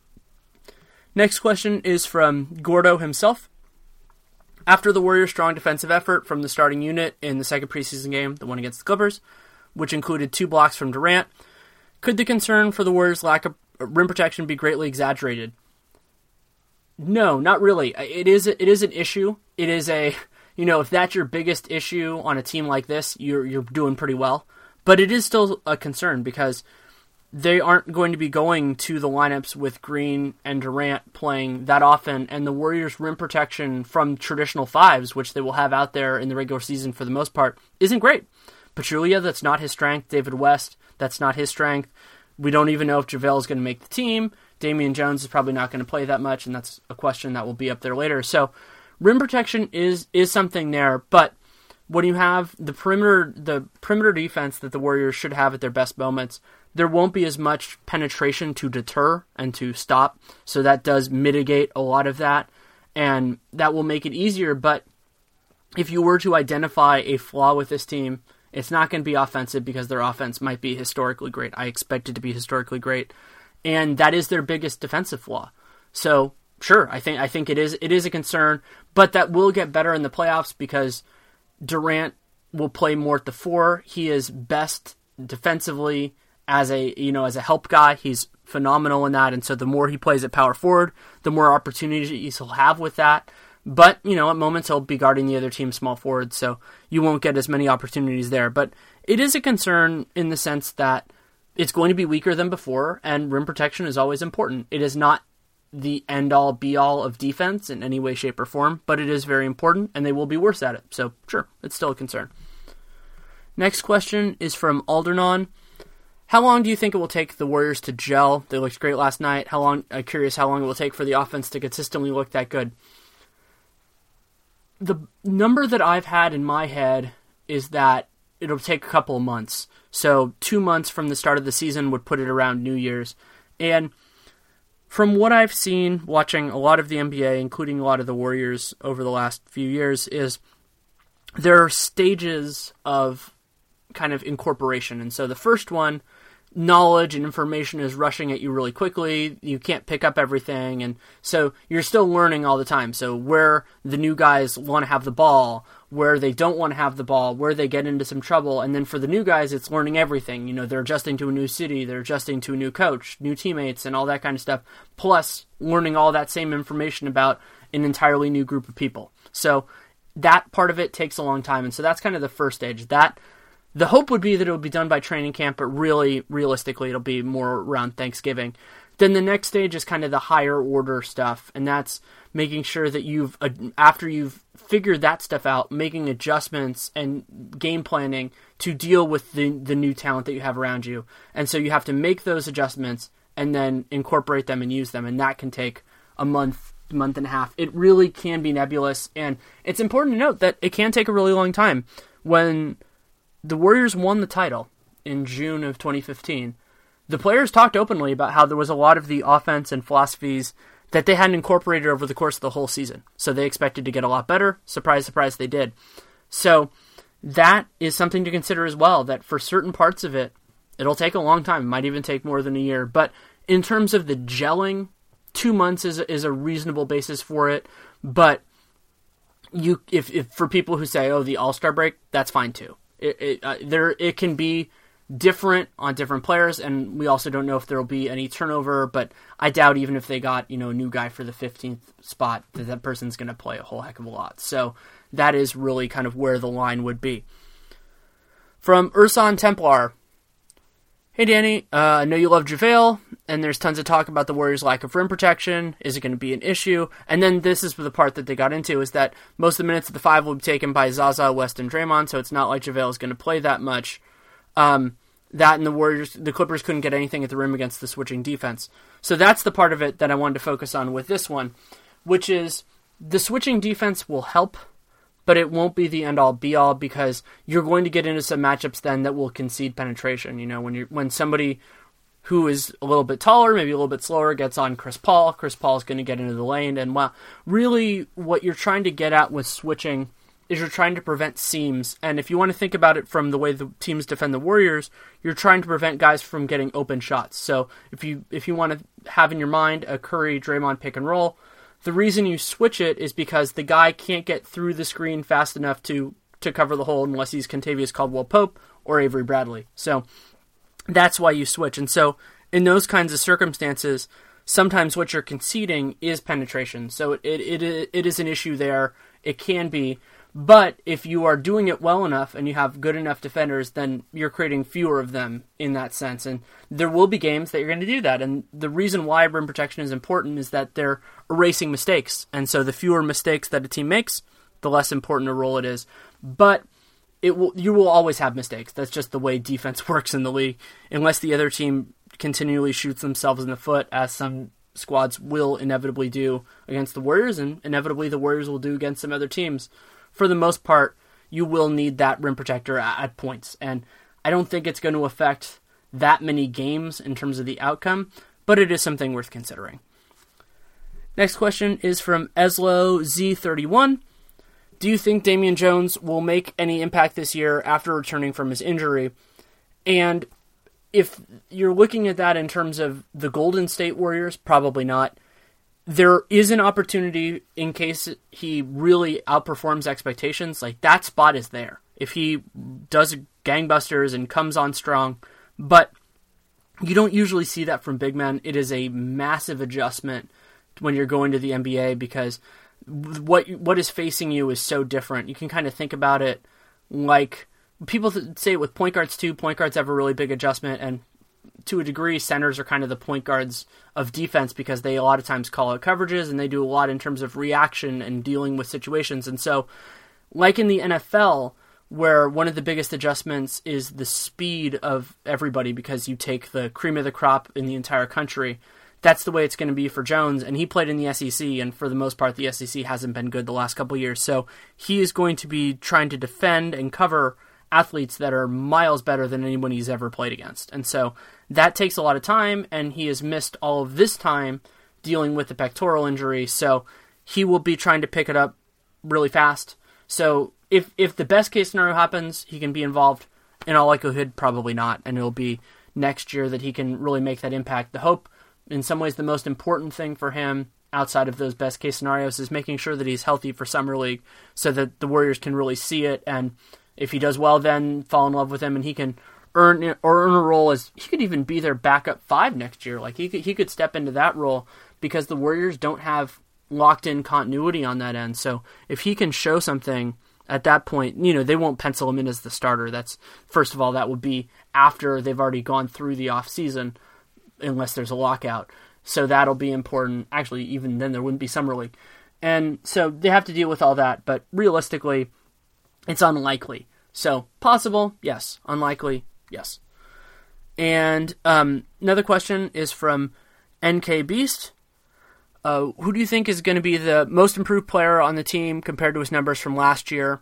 Speaker 3: Next question is from Gordo himself. After the Warriors' strong defensive effort from the starting unit in the second preseason game, the one against the Clippers, which included two blocks from Durant, could the concern for the Warriors' lack of rim protection be greatly exaggerated? No, not really. It is it is an issue. It is a, you know, if that's your biggest issue on a team like this, you're you're doing pretty well. But it is still a concern because they aren't going to be going to the lineups with Green and Durant playing that often, and the Warriors' rim protection from traditional fives, which they will have out there in the regular season for the most part, isn't great. Pachulia, that's not his strength. David West, that's not his strength. We don't even know if JaVale is going to make the team. Damian Jones is probably not going to play that much, and that's a question that will be up there later. So rim protection is is something there, but when you have the perimeter the perimeter defense that the Warriors should have at their best moments, there won't be as much penetration to deter and to stop, so that does mitigate a lot of that, and that will make it easier. But if you were to identify a flaw with this team, it's not going to be offensive because their offense might be historically great. I expect it to be historically great. And that is their biggest defensive flaw. So, sure, I think I think it is it is a concern, but that will get better in the playoffs because Durant will play more at the four. He is best defensively as a, you know, as a help guy. He's phenomenal in that, and so the more he plays at power forward, the more opportunities he'll have with that. But, you know, at moments he'll be guarding the other team's small forward, so you won't get as many opportunities there. But it is a concern in the sense that it's going to be weaker than before, and rim protection is always important. It is not the end-all, be-all of defense in any way, shape, or form, but it is very important, and they will be worse at it. So, sure, it's still a concern. Next question is from Aldernon. How long do you think it will take the Warriors to gel? They looked great last night. How long? I'm curious how long it will take for the offense to consistently look that good. The number that I've had in my head is that it'll take a couple of months. So two months from the start of the season would put it around New Year's. And from what I've seen watching a lot of the N B A, including a lot of the Warriors over the last few years, is there are stages of kind of incorporation. And so the first one knowledge and information is rushing at you really quickly. You can't pick up everything, and so you're still learning all the time. So where the new guys want to have the ball, where they don't want to have the ball, where they get into some trouble, and then for the new guys, it's learning everything. You know, they're adjusting to a new city, they're adjusting to a new coach, new teammates, and all that kind of stuff, plus learning all that same information about an entirely new group of people. So that part of it takes a long time, and so that's kind of the first stage. That the hope would be that it would be done by training camp, but really, realistically, it'll be more around Thanksgiving. Then the next stage is kind of the higher order stuff, and that's making sure that you've, after you've figured that stuff out, making adjustments and game planning to deal with the, the new talent that you have around you. And so you have to make those adjustments and then incorporate them and use them, and that can take a month, month and a half. It really can be nebulous, and it's important to note that it can take a really long time. When the Warriors won the title in June of twenty fifteen, the players talked openly about how there was a lot of the offense and philosophies that they hadn't incorporated over the course of the whole season. So they expected to get a lot better. Surprise, surprise, they did. So that is something to consider as well, that for certain parts of it, it'll take a long time. It might even take more than a year. But in terms of the gelling, two months is, is a reasonable basis for it. But you, if, if for people who say, oh, the All-Star break, that's fine too. It, it, uh, there, it can be different on different players, and we also don't know if there will be any turnover, but I doubt even if they got, you know, a new guy for the fifteenth spot, that that person's going to play a whole heck of a lot. So that is really kind of where the line would be. From Ursan Templar, hey Danny, uh, I know you love JaVale, and there's tons of talk about the Warriors' lack of rim protection. Is it going to be an issue? And then this is the part that they got into, is that most of the minutes of the five will be taken by Zaza, West, and Draymond, so it's not like JaVale is going to play that much. Um, that and the Warriors, the Clippers couldn't get anything at the rim against the switching defense. So that's the part of it that I wanted to focus on with this one, which is the switching defense will help, but it won't be the end-all, be-all, because you're going to get into some matchups then that will concede penetration. You know, when you when somebody who is a little bit taller, maybe a little bit slower, gets on Chris Paul, Chris Paul is going to get into the lane, and well, really what you're trying to get at with switching is you're trying to prevent seams. And if you want to think about it from the way the teams defend the Warriors, you're trying to prevent guys from getting open shots. So if you if you want to have in your mind a Curry, Draymond pick and roll, the reason you switch it is because the guy can't get through the screen fast enough to, to cover the hole unless he's Kentavious Caldwell-Pope or Avery Bradley. So that's why you switch. And so in those kinds of circumstances, sometimes what you're conceding is penetration. So it it it, it is an issue there. It can be. But if you are doing it well enough and you have good enough defenders, then you're creating fewer of them in that sense. And there will be games that you're going to do that. And the reason why rim protection is important is that they're erasing mistakes. And so the fewer mistakes that a team makes, the less important a role it is. But it will you will always have mistakes. That's just the way defense works in the league. Unless the other team continually shoots themselves in the foot, as some squads will inevitably do against the Warriors, and inevitably the Warriors will do against some other teams. For the most part, you will need that rim protector at, at points. And I don't think it's going to affect that many games in terms of the outcome, but it is something worth considering. Next question is from Eslo Z thirty-one. Do you think Damian Jones will make any impact this year after returning from his injury? And if you're looking at that in terms of the Golden State Warriors, probably not. There is an opportunity in case he really outperforms expectations. Like, that spot is there if he does gangbusters and comes on strong. But you don't usually see that from big men. It is a massive adjustment when you're going to the N B A because what what is facing you is so different. You can kind of think about it like people say it with point guards too. Point guards have a really big adjustment, and to a degree, centers are kind of the point guards of defense because they a lot of times call out coverages and they do a lot in terms of reaction and dealing with situations. And so, like in the N F L, where one of the biggest adjustments is the speed of everybody because you take the cream of the crop in the entire country, that's the way it's going to be for Jones. And he played in the S E C, and for the most part, the S E C hasn't been good the last couple of years. So he is going to be trying to defend and cover athletes that are miles better than anyone he's ever played against. And so that takes a lot of time, and he has missed all of this time dealing with the pectoral injury, so he will be trying to pick it up really fast. So if if the best case scenario happens, he can be involved. In all likelihood, probably not, and it'll be next year that he can really make that impact. The hope, in some ways, the most important thing for him outside of those best case scenarios is making sure that he's healthy for Summer League so that the Warriors can really see it. And if he does well, then fall in love with him and he can earn or earn a role as he could even be their backup five next year. Like he could, he could step into that role because the Warriors don't have locked in continuity on that end. So if he can show something at that point, you know, they won't pencil him in as the starter. That's, first of all, that would be after they've already gone through the off season, unless there's a lockout. So that'll be important. Actually, even then there wouldn't be Summer League. And so they have to deal with all that, but realistically, it's unlikely. So possible, yes. Unlikely, yes. And um, another question is from N K Beast. Uh, who do you think is going to be the most improved player on the team compared to his numbers from last year?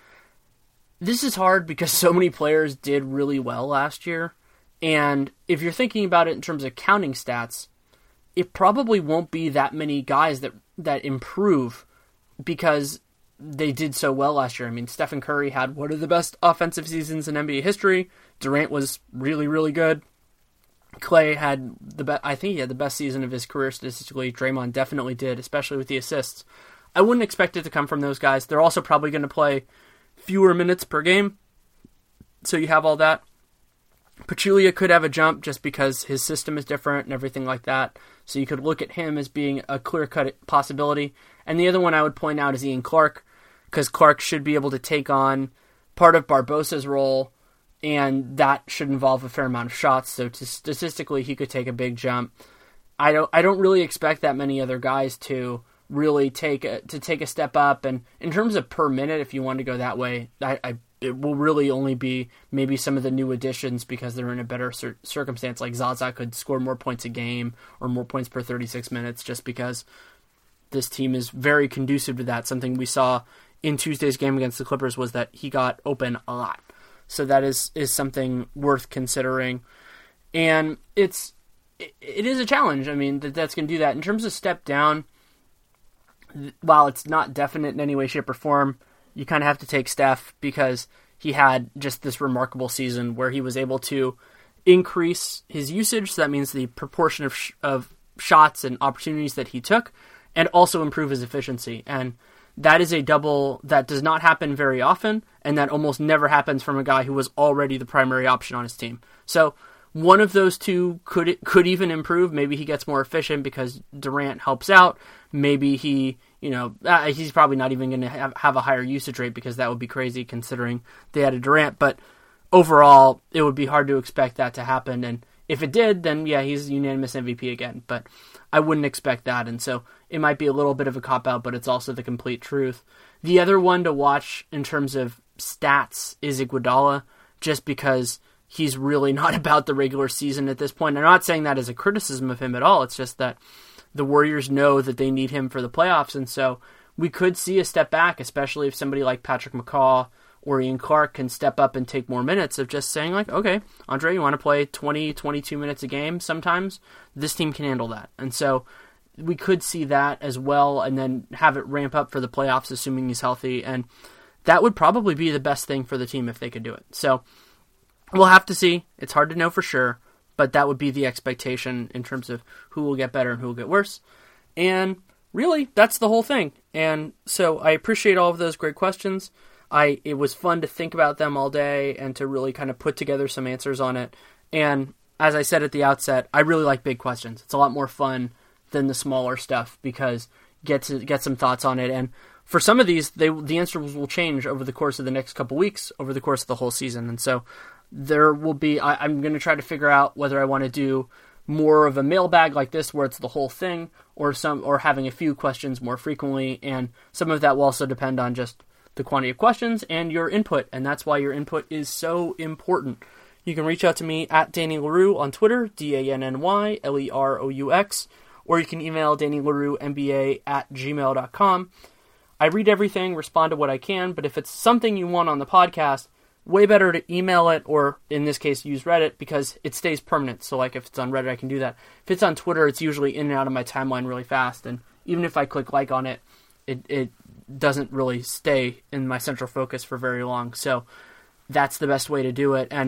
Speaker 3: This is hard because so many players did really well last year. And if you're thinking about it in terms of counting stats, it probably won't be that many guys that, that improve because they did so well last year. I mean, Stephen Curry had one of the best offensive seasons in N B A history. Durant was really, really good. Clay had the best, I think he had the best season of his career statistically. Draymond definitely did, especially with the assists. I wouldn't expect it to come from those guys. They're also probably going to play fewer minutes per game. So you have all that. Pachulia could have a jump just because his system is different and everything like that. So you could look at him as being a clear-cut possibility. And the other one I would point out is Ian Clark, because Clark should be able to take on part of Barbosa's role, and that should involve a fair amount of shots. So to, statistically, he could take a big jump. I don't. I don't really expect that many other guys to really take a, to take a step up. And in terms of per minute, if you want to go that way, I, I it will really only be maybe some of the new additions because they're in a better cir- circumstance. Like Zaza could score more points a game or more points per thirty-six minutes, just because this team is very conducive to that. Something we saw in Tuesday's game against the Clippers was that he got open a lot. So that is, is something worth considering. And it's it, it is a challenge. I mean, that that's going to do that. In terms of step down, while it's not definite in any way, shape, or form, you kind of have to take Steph because he had just this remarkable season where he was able to increase his usage. So that means the proportion of sh- of shots and opportunities that he took, and also improve his efficiency. And that is a double that does not happen very often, and that almost never happens from a guy who was already the primary option on his team. So one of those two could could even improve. Maybe he gets more efficient because Durant helps out. Maybe he, you know, uh, he's probably not even going to have, have a higher usage rate because that would be crazy considering they had a Durant. But overall, it would be hard to expect that to happen. And if it did, then yeah, he's unanimous M V P again. But I wouldn't expect that. And so it might be a little bit of a cop-out, but it's also the complete truth. The other one to watch in terms of stats is Iguodala, just because he's really not about the regular season at this point. I'm not saying that as a criticism of him at all. It's just that the Warriors know that they need him for the playoffs, and so we could see a step back, especially if somebody like Patrick McCaw or Ian Clark can step up and take more minutes of just saying, like, okay, Andre, you want to play twenty, twenty-two minutes a game sometimes? This team can handle that. And so we could see that as well, and then have it ramp up for the playoffs, assuming he's healthy, and that would probably be the best thing for the team if they could do it. So we'll have to see. It's hard to know for sure, but that would be the expectation in terms of who will get better and who will get worse. And really, that's the whole thing. And so I appreciate all of those great questions. I It was fun to think about them all day and to really kind of put together some answers on it. And as I said at the outset, I really like big questions. It's a lot more fun than the smaller stuff because get to get some thoughts on it. And for some of these, they the answers will change over the course of the next couple weeks, over the course of the whole season. And so there will be, I, I'm going to try to figure out whether I want to do more of a mailbag like this where it's the whole thing, or some, or having a few questions more frequently. And some of that will also depend on just the quantity of questions and your input. And that's why your input is so important. You can reach out to me at Danny Leroux on Twitter, D A N N Y L E R O U X, or you can email Danny Leroux N B A at gmail dot com. I read everything, respond to what I can, but if it's something you want on the podcast, way better to email it, or in this case, use Reddit, because it stays permanent. So like if it's on Reddit, I can do that. If it's on Twitter, it's usually in and out of my timeline really fast, and even if I click like on it, it, it doesn't really stay in my central focus for very long. So that's the best way to do it. And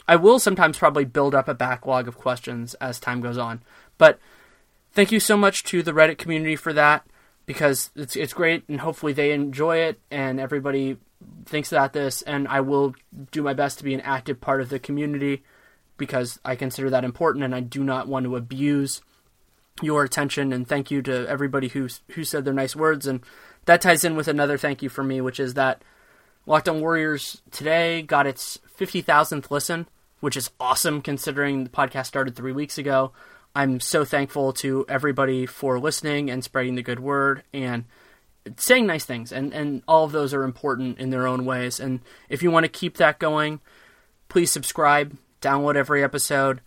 Speaker 3: I will sometimes probably build up a backlog of questions as time goes on. But thank you so much to the Reddit community for that, because it's it's great, and hopefully they enjoy it, and everybody thinks about this, and I will do my best to be an active part of the community, because I consider that important, and I do not want to abuse your attention. And thank you to everybody who who said their nice words, and that ties in with another thank you for me, which is that Locked On Warriors today got its fifty thousandth listen, which is awesome considering the podcast started three weeks ago. I'm so thankful to everybody for listening and spreading the good word and saying nice things, and, and all of those are important in their own ways. And if you want to keep that going, please subscribe, download every episode,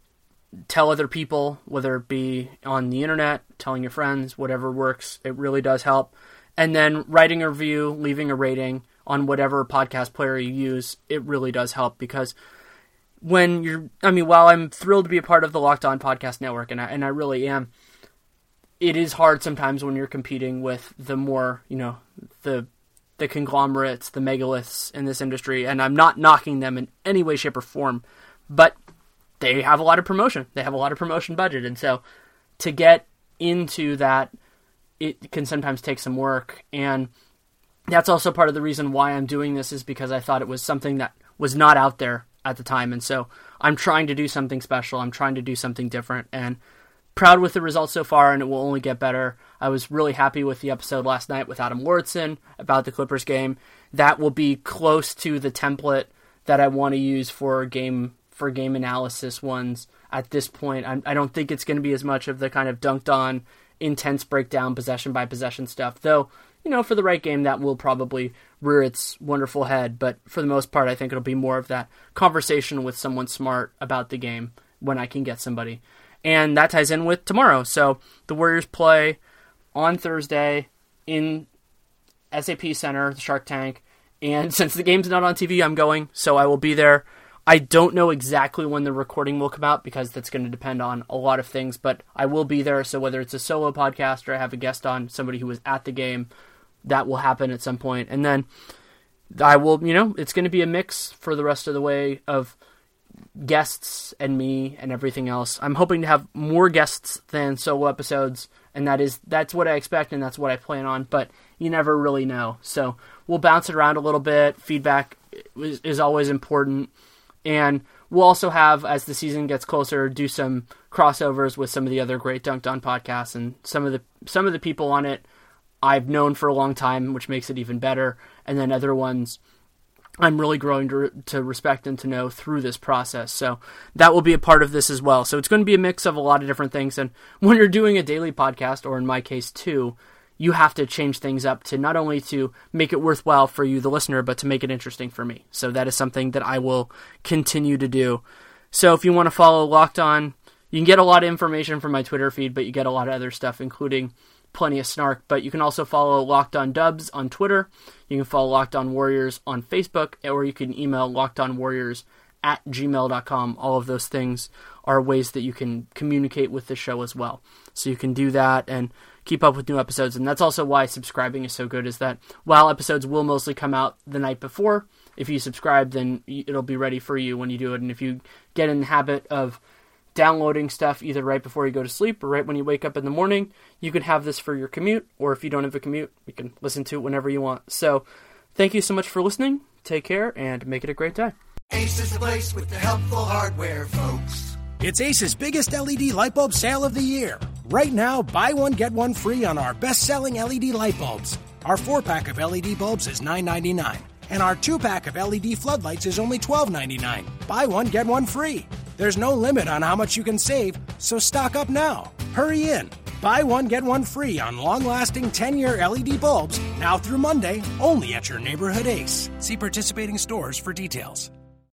Speaker 3: tell other people, whether it be on the internet, telling your friends, whatever works. It really does help. And then writing a review, leaving a rating on whatever podcast player you use, it really does help, because when you're, I mean, while I'm thrilled to be a part of the Locked On Podcast Network, and I, and I really am, it is hard sometimes when you're competing with the more, you know, the the conglomerates, the megaliths in this industry, and I'm not knocking them in any way, shape, or form, but they have a lot of promotion. They have a lot of promotion budget, and so to get into that, it can sometimes take some work, and that's also part of the reason why I'm doing this, is because I thought it was something that was not out there at the time, and so I'm trying to do something special. I'm trying to do something different, and proud with the results so far, and it will only get better. I was really happy with the episode last night with Adam Lauritsen about the Clippers game. That will be close to the template that I want to use for game for game analysis ones at this point. I'm, I don't think it's going to be as much of the kind of dunked on, intense breakdown, possession by possession stuff, though. You know, for the right game, that will probably rear its wonderful head. But for the most part, I think it'll be more of that conversation with someone smart about the game when I can get somebody. And that ties in with tomorrow. So the Warriors play on Thursday in S A P Center, the Shark Tank. And since the game's not on T V, I'm going, so I will be there. I don't know exactly when the recording will come out, because that's going to depend on a lot of things, but I will be there. So whether it's a solo podcast or I have a guest on, somebody who was at the game, that will happen at some point. And then I will, you know, it's going to be a mix for the rest of the way of guests and me and everything else. I'm hoping to have more guests than solo episodes, and that is, that's what I expect, and that's what I plan on, but you never really know. So we'll bounce it around a little bit. Feedback is, is always important. And we'll also have, as the season gets closer, do some crossovers with some of the other great Dunked On podcasts, and some of the some of the people on it I've known for a long time, which makes it even better. And then other ones I'm really growing to, to respect and to know through this process. So that will be a part of this as well. So it's going to be a mix of a lot of different things. And when you're doing a daily podcast, or in my case two, you have to change things up to not only to make it worthwhile for you, the listener, but to make it interesting for me. So that is something that I will continue to do. So if you want to follow Locked On, you can get a lot of information from my Twitter feed, but you get a lot of other stuff, including plenty of snark. But you can also follow Locked On Dubs on Twitter. You can follow Locked On Warriors on Facebook, or you can email lockedonwarriors at gmail dot com. All of those things are ways that you can communicate with the show as well. So you can do that and keep up with new episodes. And that's also why subscribing is so good, is that while episodes will mostly come out the night before, if you subscribe, then it'll be ready for you when you do it. And if you get in the habit of downloading stuff either right before you go to sleep or right when you wake up in the morning, you can have this for your commute, or if you don't have a commute, you can listen to it whenever you want. So thank you so much for listening. Take care and make it a great day.
Speaker 1: Ace is the place with the helpful hardware, folks.
Speaker 2: It's Ace's biggest L E D light bulb sale of the year. Right now, buy one, get one free on our best-selling L E D light bulbs. Our four-pack of L E D bulbs is nine ninety-nine, and our two-pack of L E D floodlights is only twelve ninety-nine. Buy one, get one free. There's no limit on how much you can save, so stock up now. Hurry in. Buy one, get one free on long-lasting ten-year L E D bulbs, now through Monday, only at your neighborhood Ace. See participating stores for details.